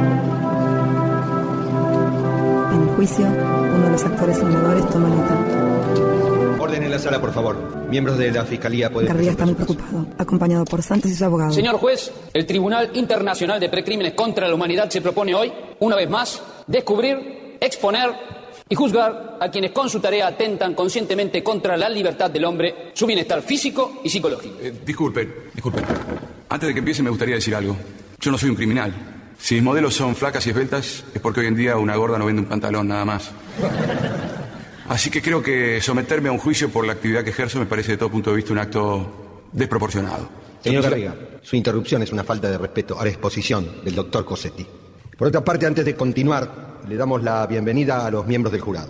En el juicio, uno de los actores simuladores toma nota. Orden en la sala, por favor. Miembros de la Fiscalía pueden... Garriga está muy preocupado, acompañado por Santos y su abogado. Señor juez, el Tribunal Internacional de Precrímenes contra la Humanidad se propone hoy, una vez más, descubrir, exponer y juzgar a quienes con su tarea atentan conscientemente contra la libertad del hombre, su bienestar físico y psicológico. Disculpen. Antes de que empiece me gustaría decir algo. Yo no soy un criminal. Si mis modelos son flacas y esbeltas, es porque hoy en día una gorda no vende un pantalón, nada más. Así que creo que someterme a un juicio por la actividad que ejerzo me parece de todo punto de vista un acto desproporcionado. Señor Garriga, su interrupción es una falta de respeto a la exposición del doctor Cosetti. Por otra parte, antes de continuar, le damos la bienvenida a los miembros del jurado.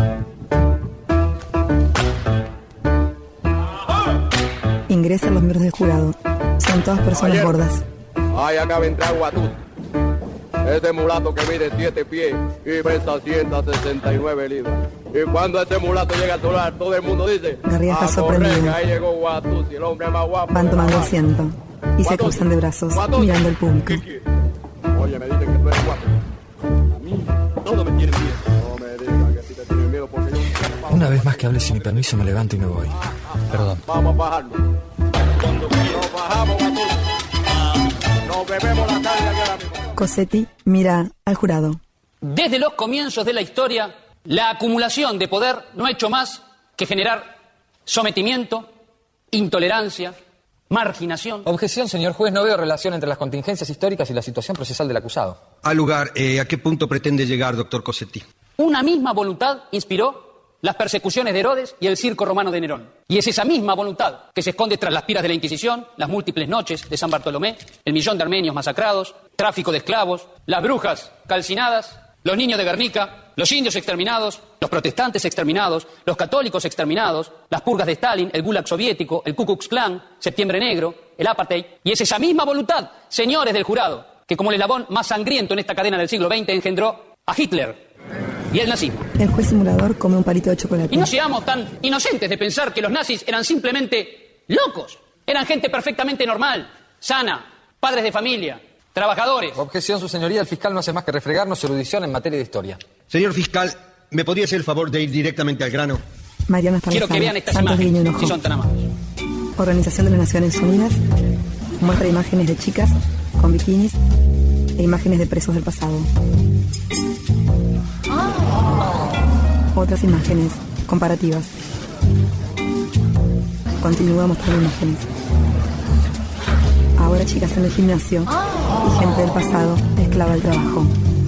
Ingresan los miembros del jurado. Son todas personas gordas. Ay, acá vendrá Guatú. Este mulato que mide 7 pies y pesa 169 libras. Y cuando este mulato llega al solar, todo el mundo dice... Garriga está sorprendido. Ahí llegó Guatú, el hombre más guapo. Van tomando asiento y se cruzan de brazos, mirando al público. Oye, me dicen que tú eres guapo. A mí todo me tiene miedo. No me digan que a ti te tienen miedo porque yo... Una vez más que hables sin mi permiso me levanto y me voy. Perdón. Vamos a bajarnos. Nos bajamos, Guatú. Nos bebemos la carne aquí ahora mismo. Cosetti mira al jurado. Desde los comienzos de la historia, la acumulación de poder no ha hecho más que generar sometimiento, intolerancia, marginación. Objeción, señor juez. No veo relación entre las contingencias históricas y la situación procesal del acusado. Al lugar, ¿a qué punto pretende llegar, doctor Cosetti? Una misma voluntad inspiró las persecuciones de Herodes y el circo romano de Nerón. Y es esa misma voluntad que se esconde tras las piras de la Inquisición, las múltiples noches de San Bartolomé, el millón de armenios masacrados, tráfico de esclavos, las brujas calcinadas, los niños de Guernica, los indios exterminados, los protestantes exterminados, los católicos exterminados, las purgas de Stalin, el Gulag soviético, el Ku Klux Klan, Septiembre Negro, el Apartheid. Y es esa misma voluntad, señores del jurado, que como el eslabón más sangriento en esta cadena del siglo XX engendró a Hitler y el nazismo. El juez simulador come un palito de chocolate. Y no seamos tan inocentes de pensar que los nazis eran simplemente locos. Eran gente perfectamente normal, sana, padres de familia, trabajadores. Objeción, su señoría. El fiscal no hace más que refregarnos su erudición en materia de historia. Señor fiscal, ¿me podría hacer el favor de ir directamente al grano? Mariana Quiero que vean estas Santos imágenes, Guiño Hinojo. si son tan amables. Organización de las Naciones Unidas muestra imágenes de chicas con bikinis e imágenes de presos del pasado. Otras imágenes comparativas. Continúa mostrando imágenes. Ahora chicas en el gimnasio y gente del pasado esclava del trabajo.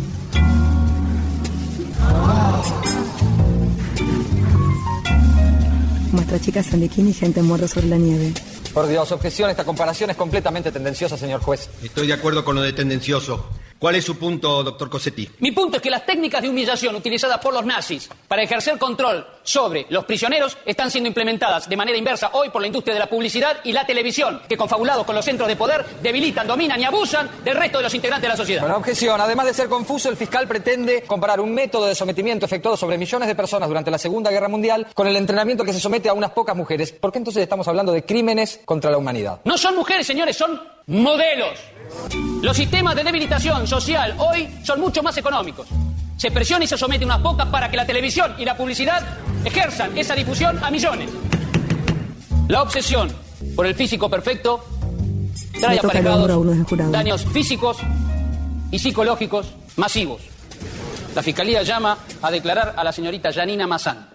Muestra chicas en bikini y gente muerta sobre la nieve. Por Dios, objeción. Esta comparación es completamente tendenciosa, señor juez. Estoy de acuerdo con lo de tendencioso. ¿Cuál es su punto, doctor Cossetti? Mi punto es que las técnicas de humillación utilizadas por los nazis para ejercer control sobre los prisioneros están siendo implementadas de manera inversa hoy por la industria de la publicidad y la televisión, que confabulados con los centros de poder debilitan, dominan y abusan del resto de los integrantes de la sociedad. Bueno, objeción. Además de ser confuso, el fiscal pretende comparar un método de sometimiento efectuado sobre millones de personas durante la Segunda Guerra Mundial con el entrenamiento que se somete a unas pocas mujeres. ¿Por qué entonces estamos hablando de crímenes contra la humanidad? No son mujeres, señores, son modelos. Los sistemas de debilitación social hoy son mucho más económicos. Se presiona y se somete a unas pocas para que la televisión y la publicidad ejerzan esa difusión a millones. La obsesión por el físico perfecto trae aparejados daños físicos y psicológicos masivos. La Fiscalía llama a declarar a la señorita Janina Mazán.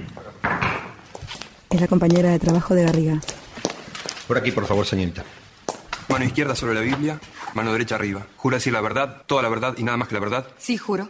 Es la compañera de trabajo de Garriga. Por aquí, por favor, señorita. Mano izquierda sobre la Biblia, mano derecha arriba. ¿Jura decir la verdad, toda la verdad y nada más que la verdad? Sí, juro.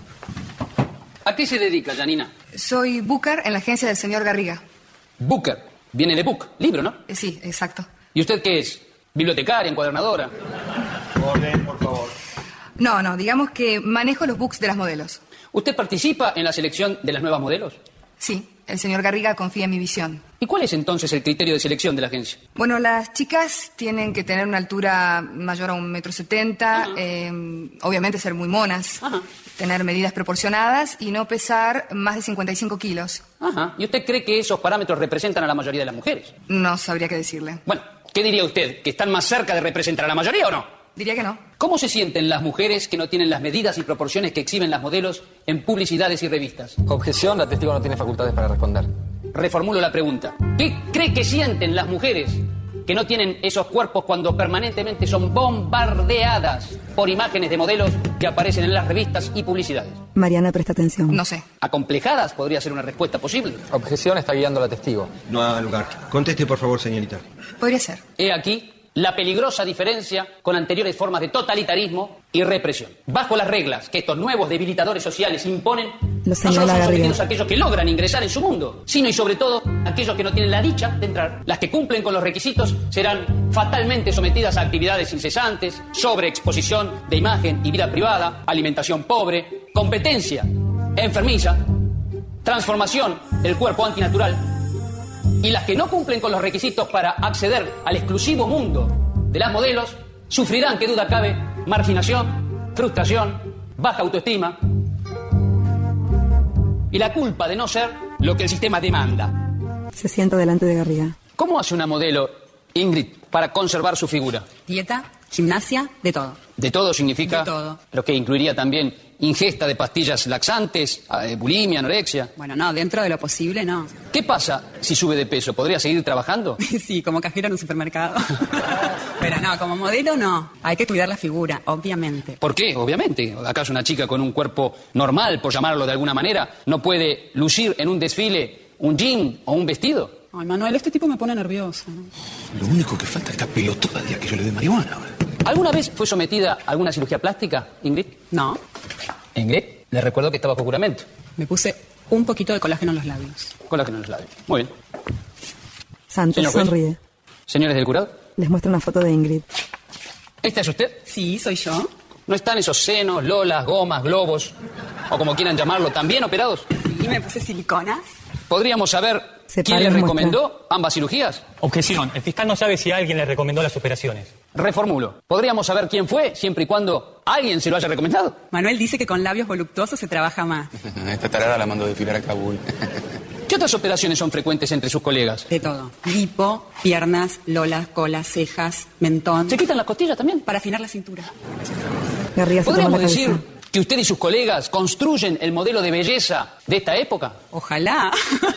¿A qué se dedica, Janina? Soy booker en la agencia del señor Garriga. Booker. Viene de book, libro, ¿no? Sí, exacto. ¿Y usted qué es? ¿Bibliotecaria, encuadernadora? Orden, por favor. No, digamos que manejo los books de las modelos. ¿Usted participa en la selección de las nuevas modelos? Sí, el señor Garriga confía en mi visión. ¿Y cuál es entonces el criterio de selección de la agencia? Bueno, las chicas tienen que tener una altura mayor a 1,70 m, obviamente ser muy monas, tener medidas proporcionadas y no pesar más de 55 kilos. Ajá. ¿Y usted cree que esos parámetros representan a la mayoría de las mujeres? No sabría qué decirle. Bueno, ¿qué diría usted? ¿Que están más cerca de representar a la mayoría o no? Diría que no. ¿Cómo se sienten las mujeres que no tienen las medidas y proporciones que exhiben las modelos en publicidades y revistas? Objeción, la testigo no tiene facultades para responder. Reformulo la pregunta. ¿Qué cree que sienten las mujeres que no tienen esos cuerpos cuando permanentemente son bombardeadas por imágenes de modelos que aparecen en las revistas y publicidades? Mariana, presta atención. No sé. ¿Acomplejadas podría ser una respuesta posible? Objeción, está guiando a la testigo. No haga lugar. Conteste, por favor, señorita. Podría ser. He aquí la peligrosa diferencia con anteriores formas de totalitarismo y represión. Bajo las reglas que estos nuevos debilitadores sociales imponen, no solo son sometidos aquellos que logran ingresar en su mundo, sino y sobre todo aquellos que no tienen la dicha de entrar. Las que cumplen con los requisitos serán fatalmente sometidas a actividades incesantes, sobreexposición de imagen y vida privada, alimentación pobre, competencia enfermiza, transformación del cuerpo antinatural. Y las que no cumplen con los requisitos para acceder al exclusivo mundo de las modelos sufrirán, que duda cabe, marginación, frustración, baja autoestima y la culpa de no ser lo que el sistema demanda. Se sienta delante de Garriga. ¿Cómo hace una modelo, Ingrid, para conservar su figura? Dieta, gimnasia, de todo. ¿De todo significa? De todo. Lo que incluiría también ingesta de pastillas laxantes, bulimia, anorexia. Bueno, no, dentro de lo posible, no. ¿Qué pasa si sube de peso? ¿Podría seguir trabajando? Sí, como cajera en un supermercado. Pero no, como modelo no. Hay que cuidar la figura, obviamente. ¿Por qué? Obviamente. ¿Acaso una chica con un cuerpo normal, por llamarlo de alguna manera, no puede lucir en un desfile un jean o un vestido? Ay, Manuel, este tipo me pone nervioso. Lo único que falta es esta pelotuda día que yo le dé marihuana ahora. ¿Alguna vez fue sometida a alguna cirugía plástica, Ingrid? No. Ingrid, le recuerdo que estaba bajo juramento. Me puse un poquito de colágeno en los labios. Colágeno en los labios. Muy bien. Santos Señor juez. sonríe. Señores del jurado. Les muestra una foto de Ingrid. ¿Esta es usted? Sí, soy yo. ¿No están esos senos, lolas, gomas, globos, o como quieran llamarlo, también operados? Sí, me puse siliconas. ¿Podríamos saber quién les recomendó ambas cirugías? Objeción. El fiscal no sabe si alguien le recomendó las operaciones. Reformulo. ¿Podríamos saber quién fue, siempre y cuando alguien se lo haya recomendado? Manuel dice que con labios voluptuosos se trabaja más. Esta tarada la mando a desfilar a Kabul. ¿Qué ¿Qué otras operaciones son frecuentes entre sus colegas? De todo. Lipo, piernas, lolas, cola, cejas, mentón. ¿Se quitan las costillas también? Para afinar la cintura. Garriga se tomó ¿Podríamos la decir cabeza. que usted y sus colegas construyen el modelo de belleza de esta época? Ojalá.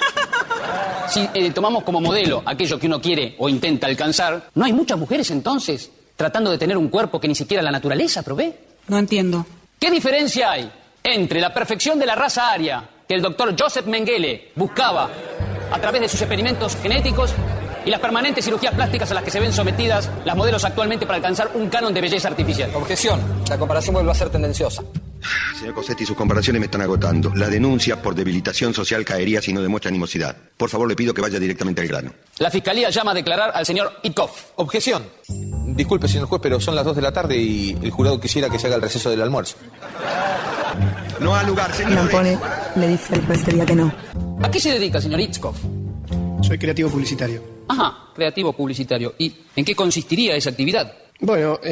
Si tomamos como modelo aquello que uno quiere o intenta alcanzar, ¿no hay muchas mujeres entonces tratando de tener un cuerpo que ni siquiera la naturaleza provee? No entiendo. ¿Qué diferencia hay entre la perfección de la raza aria que el doctor Joseph Mengele buscaba a través de sus experimentos genéticos y las permanentes cirugías plásticas a las que se ven sometidas las modelos actualmente para alcanzar un canon de belleza artificial? Objeción. La comparación vuelve a ser tendenciosa. Señor Cosetti, sus comparaciones me están agotando. La denuncia por debilitación social caería si no demuestra animosidad. Por favor, le pido que vaya directamente al grano. La fiscalía llama a declarar al señor Itkoff. Objeción. Disculpe, señor juez, pero son las 2 de la tarde y el jurado quisiera que se haga el receso del almuerzo. No ha lugar, señor. Lampone le dice al juez que diga que no. ¿A qué se dedica, señor Itkoff? Soy creativo publicitario. Ajá, creativo publicitario. ¿Y en qué consistiría esa actividad? Bueno,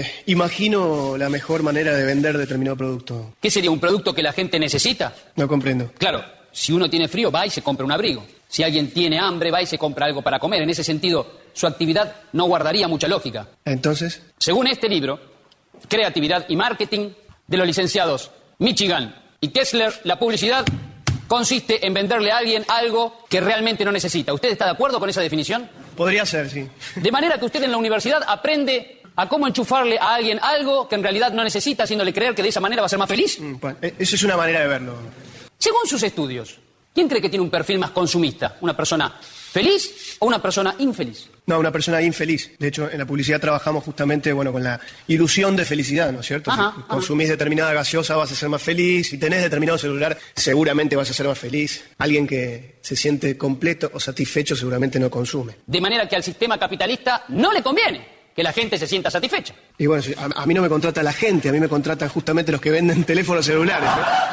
imagino la mejor manera de vender determinado producto. ¿Qué sería, un producto que la gente necesita? No comprendo. Claro, si uno tiene frío, va y se compra un abrigo. Si alguien tiene hambre, va y se compra algo para comer. En ese sentido, su actividad no guardaría mucha lógica. Entonces, Según este libro, Creatividad y Marketing, de los licenciados Michigan y Kessler, la publicidad consiste en venderle a alguien algo que realmente no necesita. ¿Usted está de acuerdo con esa definición? podría ser, sí. De manera que usted en la universidad aprende a cómo enchufarle a alguien algo que en realidad no necesita, haciéndole creer que de esa manera va a ser más feliz. Bueno, eso es una manera de verlo. Según sus estudios, ¿quién cree que tiene un perfil más consumista? ¿Una persona feliz o una persona infeliz? No, una persona infeliz. De hecho, en la publicidad trabajamos justamente, bueno, con la ilusión de felicidad, ¿no es cierto? Ajá, Si consumís determinada gaseosa vas a ser más feliz, si tenés determinado celular seguramente vas a ser más feliz. Alguien que se siente completo o satisfecho seguramente no consume. De manera que al sistema capitalista no le conviene que la gente se sienta satisfecha. Y bueno, a mí no me contrata la gente, a mí me contratan justamente los que venden teléfonos celulares.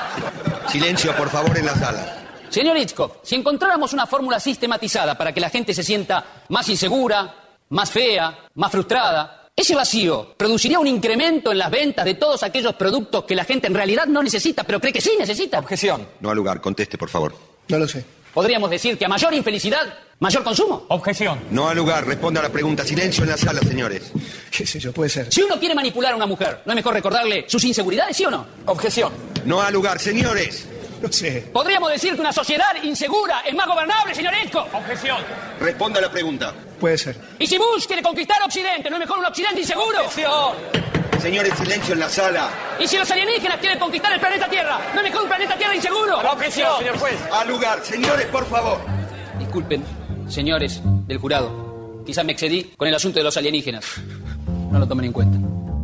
Silencio, por favor, en la sala. Señor Hitchcock, si encontráramos una fórmula sistematizada para que la gente se sienta más insegura, más fea, más frustrada, ese vacío produciría un incremento en las ventas de todos aquellos productos que la gente en realidad no necesita, pero cree que sí necesita. Objeción. No ha lugar, conteste, por favor. No lo sé. Podríamos decir que a mayor infelicidad, mayor consumo. Objeción. No ha lugar, responda a la pregunta. Silencio en la sala, señores. ¿Qué sé yo? Puede ser. Si uno quiere manipular a una mujer, ¿no es mejor recordarle sus inseguridades, sí o no? Objeción. No ha lugar, señores. No sé. Podríamos decir que una sociedad insegura es más gobernable, señor Hitchcock. Objeción. Responda a la pregunta. Puede ser. Y si Bush quiere conquistar Occidente, ¿no es mejor un Occidente inseguro? Objeción. Señores, silencio en la sala. Y si los alienígenas quieren conquistar el planeta Tierra, ¿no es mejor un planeta Tierra inseguro? Objeción, señor juez. Ha lugar, señores, por favor. Disculpen, señores del jurado. Quizás me excedí con el asunto de los alienígenas. No lo tomen en cuenta.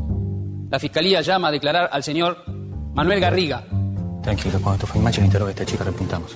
La fiscalía llama a declarar al señor Manuel Garriga. Tranquilo, cuando tu filmacho interroga a esta chica repuntamos.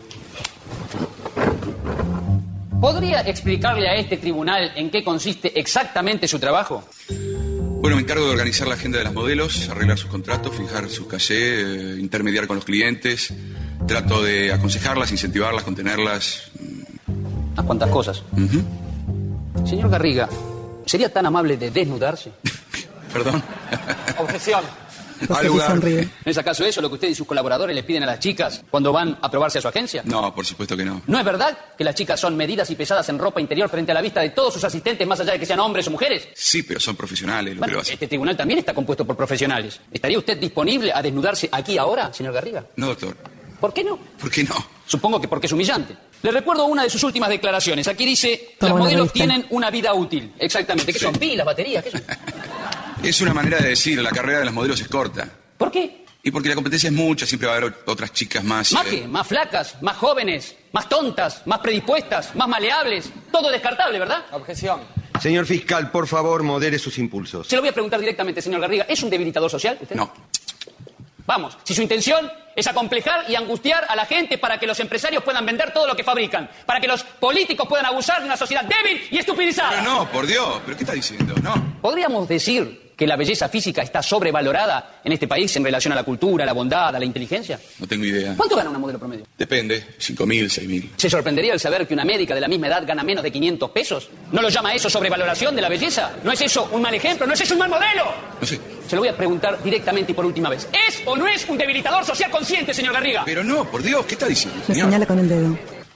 ¿Podría explicarle a este tribunal en qué consiste exactamente su trabajo? Bueno, me encargo de organizar la agenda de las modelos, arreglar sus contratos, fijar sus cachés, intermediar con los clientes. Trato de aconsejarlas, incentivarlas, contenerlas. ¿A cuántas cosas? Señor Garriga, ¿sería tan amable de desnudarse? Perdón. Objeción. ¿No es acaso eso lo que usted y sus colaboradores les piden a las chicas cuando van a probarse a su agencia? No, por supuesto que no. ¿No es verdad que las chicas son medidas y pesadas en ropa interior frente a la vista de todos sus asistentes, más allá de que sean hombres o mujeres? Sí, pero son profesionales, lo que Bueno, lo hacen. este tribunal también está compuesto por profesionales. ¿Estaría usted disponible a desnudarse aquí ahora, señor Garriga? No, doctor. ¿Por qué no? ¿Por qué no? Supongo que porque es humillante. Le recuerdo una de sus últimas declaraciones. Aquí dice, las Toma una modelos revista. tienen una vida útil. Exactamente. ¿Qué son? ¿Pilas, baterías? ¿Qué son? Es una manera de decir, la carrera de las modelos es corta. ¿Por qué? Y porque la competencia es mucha, siempre va a haber otras chicas más... ¿Más qué? ¿Más flacas? ¿Más jóvenes? ¿Más tontas? ¿Más predispuestas? ¿Más maleables? Todo descartable, ¿verdad? Objeción. Señor fiscal, por favor, modere sus impulsos. Se lo voy a preguntar directamente, señor Garriga. ¿Es un debilitador social usted? No. Vamos, si su intención es acomplejar y angustiar a la gente para que los empresarios puedan vender todo lo que fabrican, para que los políticos puedan abusar de una sociedad débil y estupidizada. Pero no, por Dios. ¿Pero qué está diciendo? No. ¿Podríamos decir que la belleza física está sobrevalorada en este país en relación a la cultura, a la bondad, a la inteligencia? No tengo idea. ¿Cuánto gana una modelo promedio? Depende. 5.000, 6.000. ¿Se sorprendería al saber que una médica de la misma edad gana menos de 500 pesos? ¿No lo llama eso sobrevaloración de la belleza? ¿No es eso un mal ejemplo? ¿No es eso un mal modelo? No sé. Se lo voy a preguntar directamente y por última vez. ¿Es o no es un debilitador social consciente, señor Garriga? Pero no, por Dios. ¿Qué está diciendo, Le señor? señala con el dedo.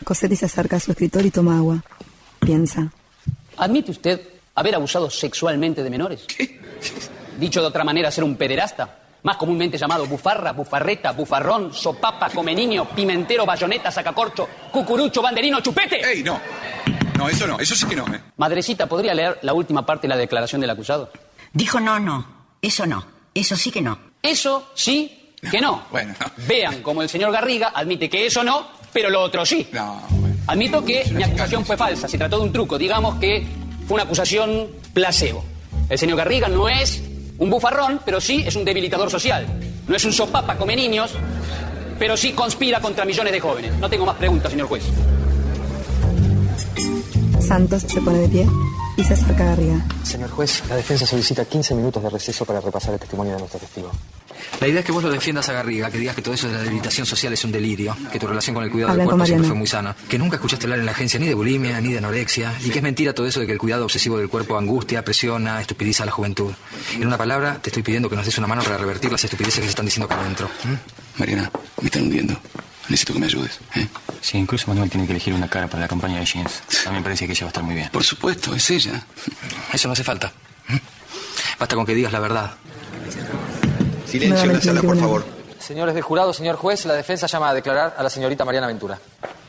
Cossetti se acerca a su escritorio y toma agua. Piensa. ¿Admite usted haber abusado sexualmente de menores? ¿Qué? Dicho de otra manera, ser un pederasta. Más comúnmente llamado bufarra, bufarreta, bufarrón, sopapa, come niño, pimentero, bayoneta, sacacorcho, cucurucho, banderino, chupete. ¡Ey, no! No, eso no, eso sí que no, ¿eh? Madrecita, ¿podría leer la última parte de la declaración del acusado? Dijo no, eso no, eso sí que no. Eso sí que no. Bueno, no. Vean como el señor Garriga admite que eso no, pero lo otro sí. No, bueno. Admito que mi acusación fue falsa, se trató de un truco, digamos que fue una acusación placebo. El señor Garriga no es un bufarrón, pero sí es un debilitador social. No es un sopapa come niños, pero sí conspira contra millones de jóvenes. No tengo más preguntas, señor juez. Santos se pone de pie y se acerca a Garriga. Señor juez, la defensa solicita 15 minutos de receso para repasar el testimonio de nuestro testigo. La idea es que vos lo defiendas a Garriga, que digas que todo eso de la debilitación social es un delirio, que tu relación con el cuidado del Hablan cuerpo con siempre Mariana. fue muy sana, que nunca escuchaste hablar en la agencia ni de bulimia, ni de anorexia, y que es mentira todo eso de que el cuidado obsesivo del cuerpo angustia, presiona, estupidiza a la juventud. En una palabra, te estoy pidiendo que nos des una mano para revertir las estupideces que se están diciendo acá adentro. Mariana, me están hundiendo. Necesito que me ayudes, ¿eh? Sí, incluso Manuel tiene que elegir una cara para la campaña de jeans. A mí me parece que ella va a estar muy bien. Por supuesto, es ella. Eso no hace falta. Basta con que digas la verdad. Silencio en la sala, por favor. Señores del jurado, señor juez, la defensa llama a declarar a la señorita Mariana Ventura.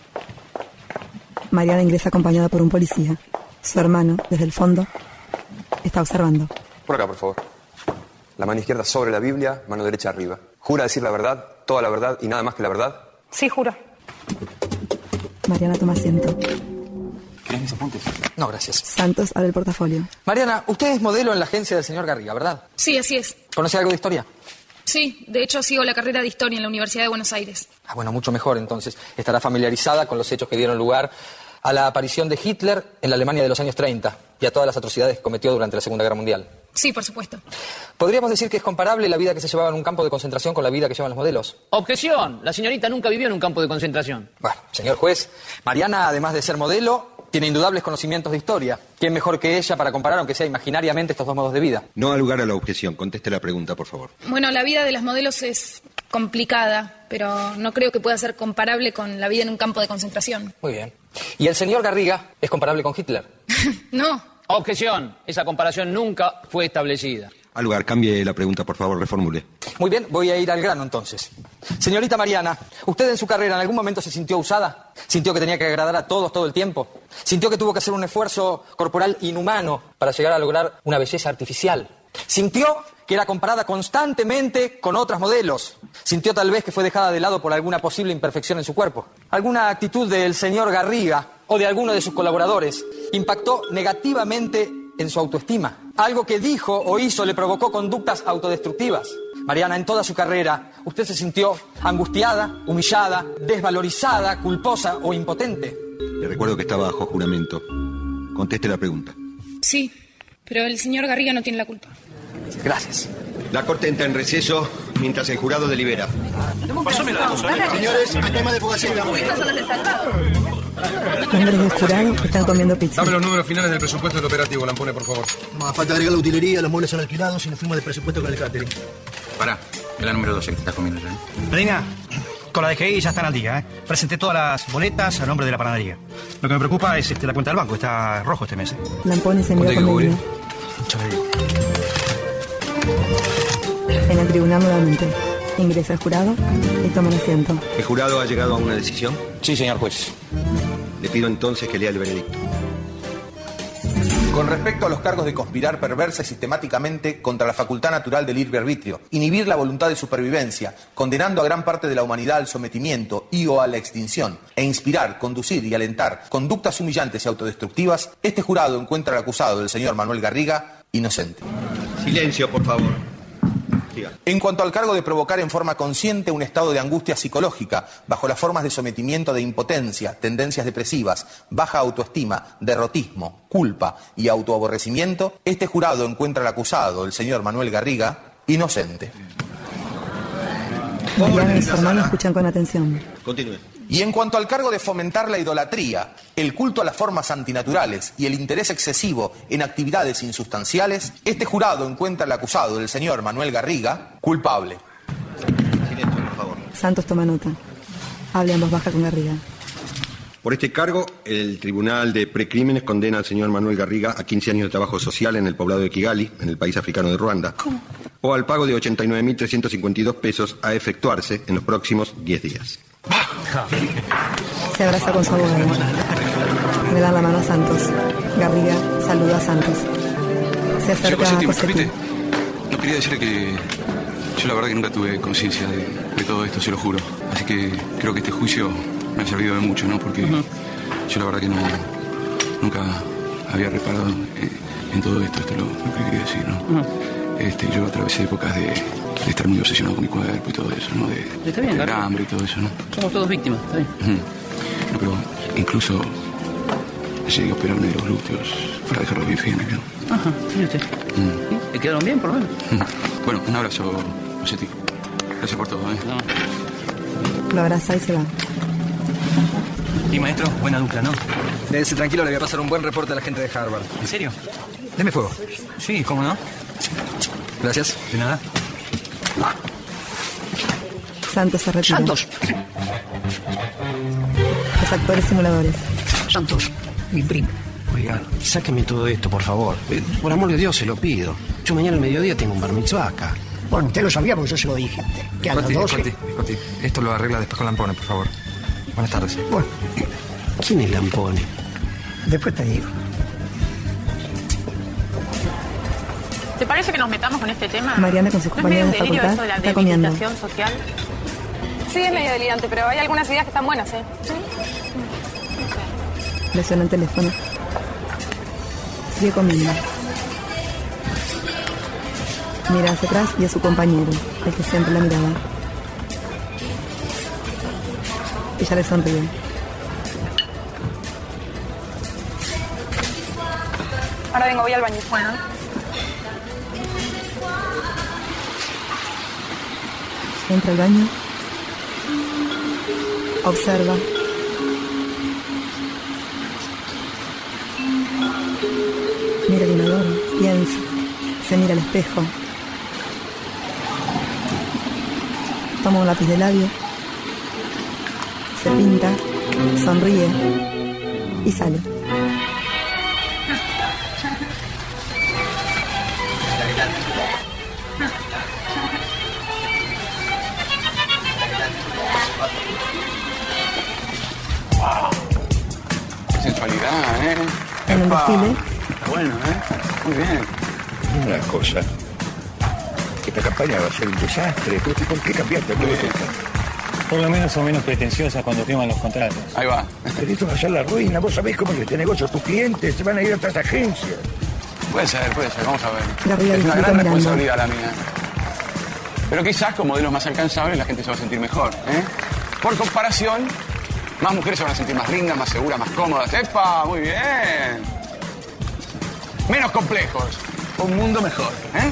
Mariana ingresa acompañada por un policía. Su hermano, desde el fondo, está observando. Por acá, por favor. La mano izquierda sobre la Biblia, mano derecha arriba. ¿Jura decir la verdad, toda la verdad y nada más que la verdad? Sí, juro. Mariana toma asiento. ¿Querés mis apuntes? No, gracias. Santos abre el portafolio. Mariana, usted es modelo en la agencia del señor Garriga, ¿verdad? Sí, así es. ¿Conoce algo de historia? Sí, de hecho sigo la carrera de historia en la Universidad de Buenos Aires. Ah, bueno, mucho mejor entonces. Estará familiarizada con los hechos que dieron lugar a la aparición de Hitler en la Alemania de los años 30 y a todas las atrocidades que cometió durante la Segunda Guerra Mundial. Sí, por supuesto. ¿Podríamos decir que es comparable la vida que se llevaba en un campo de concentración con la vida que llevan los modelos? Objeción. La señorita nunca vivió en un campo de concentración. Bueno, señor juez, Mariana, además de ser modelo, tiene indudables conocimientos de historia. ¿Quién mejor que ella para comparar, aunque sea imaginariamente, estos dos modos de vida? No da lugar a la objeción. Conteste la pregunta, por favor. Bueno, la vida de las modelos es complicada, pero no creo que pueda ser comparable con la vida en un campo de concentración. Muy bien. ¿Y el señor Garriga es comparable con Hitler? No. Objeción. Esa comparación nunca fue establecida. Al lugar, cambie la pregunta, por favor, reformule. Muy bien, voy a ir al grano entonces. Señorita Mariana, ¿usted en su carrera en algún momento se sintió usada? ¿Sintió que tenía que agradar a todos todo el tiempo? ¿Sintió que tuvo que hacer un esfuerzo corporal inhumano para llegar a lograr una belleza artificial? ¿Sintió que era comparada constantemente con otras modelos? ¿Sintió tal vez que fue dejada de lado por alguna posible imperfección en su cuerpo? ¿Alguna actitud del señor Garriga o de alguno de sus colaboradores impactó negativamente en su autoestima? ¿Algo que dijo o hizo le provocó conductas autodestructivas? Mariana, en toda su carrera, ¿usted se sintió angustiada, humillada, desvalorizada, culposa o impotente? Le recuerdo que está bajo juramento. Conteste la pregunta. Sí, pero el señor Garriga no tiene la culpa. Gracias. La corte entra en receso mientras el jurado delibera. Señores, el tema de fugacidad. Los miembros del jurado están comiendo pizza. Dame los números finales del presupuesto del operativo, Lampone, por favor. Más falta agregar la utilería, los muebles son alquilados y nos fuimos de presupuesto con el catering. Pará, es la número 12 que estás comiendo ya. Reina, con la DGI ya están al día, ¿eh? Presenté todas las boletas a nombre de la panadería. Lo que me preocupa es la cuenta del banco, está rojo este mes. Lampone se mira con Medina. En el tribunal nuevamente. Ingresa el jurado y toma asiento. ¿El jurado ha llegado a una decisión? Sí, señor juez. Le pido entonces que lea el veredicto. Con respecto a los cargos de conspirar perversa y sistemáticamente contra la facultad natural del libre arbitrio, inhibir la voluntad de supervivencia, condenando a gran parte de la humanidad al sometimiento y o a la extinción, e inspirar, conducir y alentar conductas humillantes y autodestructivas, este jurado encuentra al acusado, el señor Manuel Garriga, inocente. Silencio, por favor. En cuanto al cargo de provocar en forma consciente un estado de angustia psicológica, bajo las formas de sometimiento de impotencia, tendencias depresivas, baja autoestima, derrotismo, culpa y autoaborrecimiento, este jurado encuentra al acusado, el señor Manuel Garriga, inocente. Mariana y su hermano escuchan con atención. Continúe. Y en cuanto al cargo de fomentar la idolatría, el culto a las formas antinaturales y el interés excesivo en actividades insustanciales, este jurado encuentra al acusado, el señor Manuel Garriga, culpable. Silencio, por favor. Santos toma nota. Habla en voz baja con Garriga. Por este cargo, el Tribunal de Precrímenes condena al señor Manuel Garriga a 15 años de trabajo social en el poblado de Kigali, en el país africano de Ruanda. ¿Cómo? O al pago de 89.352 pesos a efectuarse en los próximos 10 días. Se abraza con su abogado. Le da la mano a Santos. Garriga saluda a Santos. Se acerca a Cosetti. No quería decirle que yo la verdad que nunca tuve conciencia de todo esto, se lo juro. Así que creo que este juicio me ha servido de mucho, ¿no? Porque yo la verdad que nunca había reparado en todo esto. Esto es lo que quería decir, ¿no? Yo atravesé épocas de estar muy obsesionado con mi cuerpo y todo eso, ¿no? Está bien, de hambre y todo eso, ¿no? Somos todos víctimas, está bien. No, pero incluso llegué a operarme de los glúteos para dejarlos bien firmes, ¿no? Ajá, ¿y usted? ¿Le quedaron bien, por lo menos? Bueno, un abrazo, Cosetti. Gracias por todo, ¿eh? Lo abraza y se va. Y maestro, buena dupla, ¿no? Quédese tranquilo, le voy a pasar un buen reporte a la gente de Harvard. ¿En serio? Deme fuego. Sí, ¿cómo no? Gracias. De nada. Santos se retira. Santos. Los actores simuladores. Santos, mi primo. Oiga, sáqueme todo esto, por favor. Por amor de Dios, se lo pido. Yo mañana al mediodía tengo un bar mitzvah acá. Bueno, usted lo sabía porque yo se lo dije. Que a las 12... Coti, esto lo arregla después con Lampone, por favor. Buenas tardes. Bueno. ¿Quién es Lampone? Después te digo. ¿Te parece que nos metamos con este tema? Mariana con sus compañeros de facultad eso de la está comiendo. social? Sí, es medio delirante, pero hay algunas ideas que están buenas, ¿eh? Le suena el teléfono. Sigue comiendo. Mira hacia atrás y a su compañero, el que siempre la miraba. Ella le sonríe. Ahora vengo, voy al baño. Bueno. Entra al baño. Observa. Mira el inodoro, piensa. Se mira al espejo. Toma un lápiz de labio. Se pinta. Sonríe. Y sale. ¡Wow! ¡Qué sensualidad, eh! En el desfile. Bueno, muy bien. Una cosa. Esta campaña va a ser un desastre. ¿Por qué cambiaste todo esto? Por lo menos son menos pretenciosas cuando firman los contratos. Ahí va. Pero esto va a ser la ruina. Vos sabés cómo es este negocio. Tus clientes se van a ir a otras agencias. Puede ser. Vamos a ver. Garriga es una gran mirando. responsabilidad la mía. Pero quizás con modelos más alcanzables la gente se va a sentir mejor, ¿eh? Por comparación, más mujeres se van a sentir más lindas, más seguras, más cómodas. ¡Epa! Muy bien. Menos complejos. Un mundo mejor, ¿eh?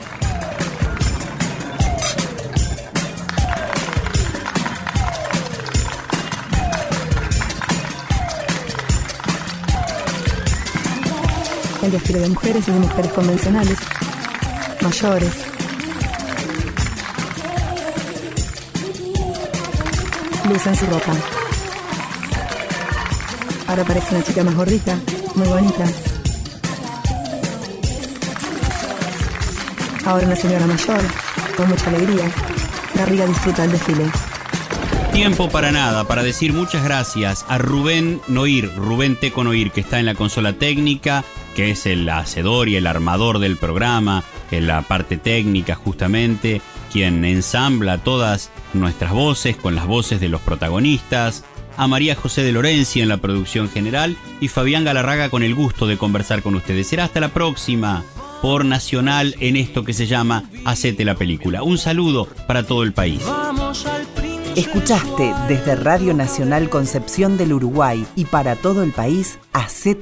El desfile de mujeres y de mujeres convencionales, mayores. Lucen su ropa. Ahora aparece una chica más gordita, muy bonita. Ahora una señora mayor, con mucha alegría. Garriga disfruta el desfile. Tiempo para nada, para decir muchas gracias a Rubén Teco Noir, que está en la consola técnica, que es el hacedor y el armador del programa, en la parte técnica justamente, quien ensambla todas nuestras voces con las voces de los protagonistas, a María José de Lorenzi en la producción general y Fabián Galarraga con el gusto de conversar con ustedes. Será hasta la próxima por Nacional en esto que se llama Hacete la Película. Un saludo para todo el país. Escuchaste desde Radio Nacional Concepción del Uruguay y para todo el país, Hacete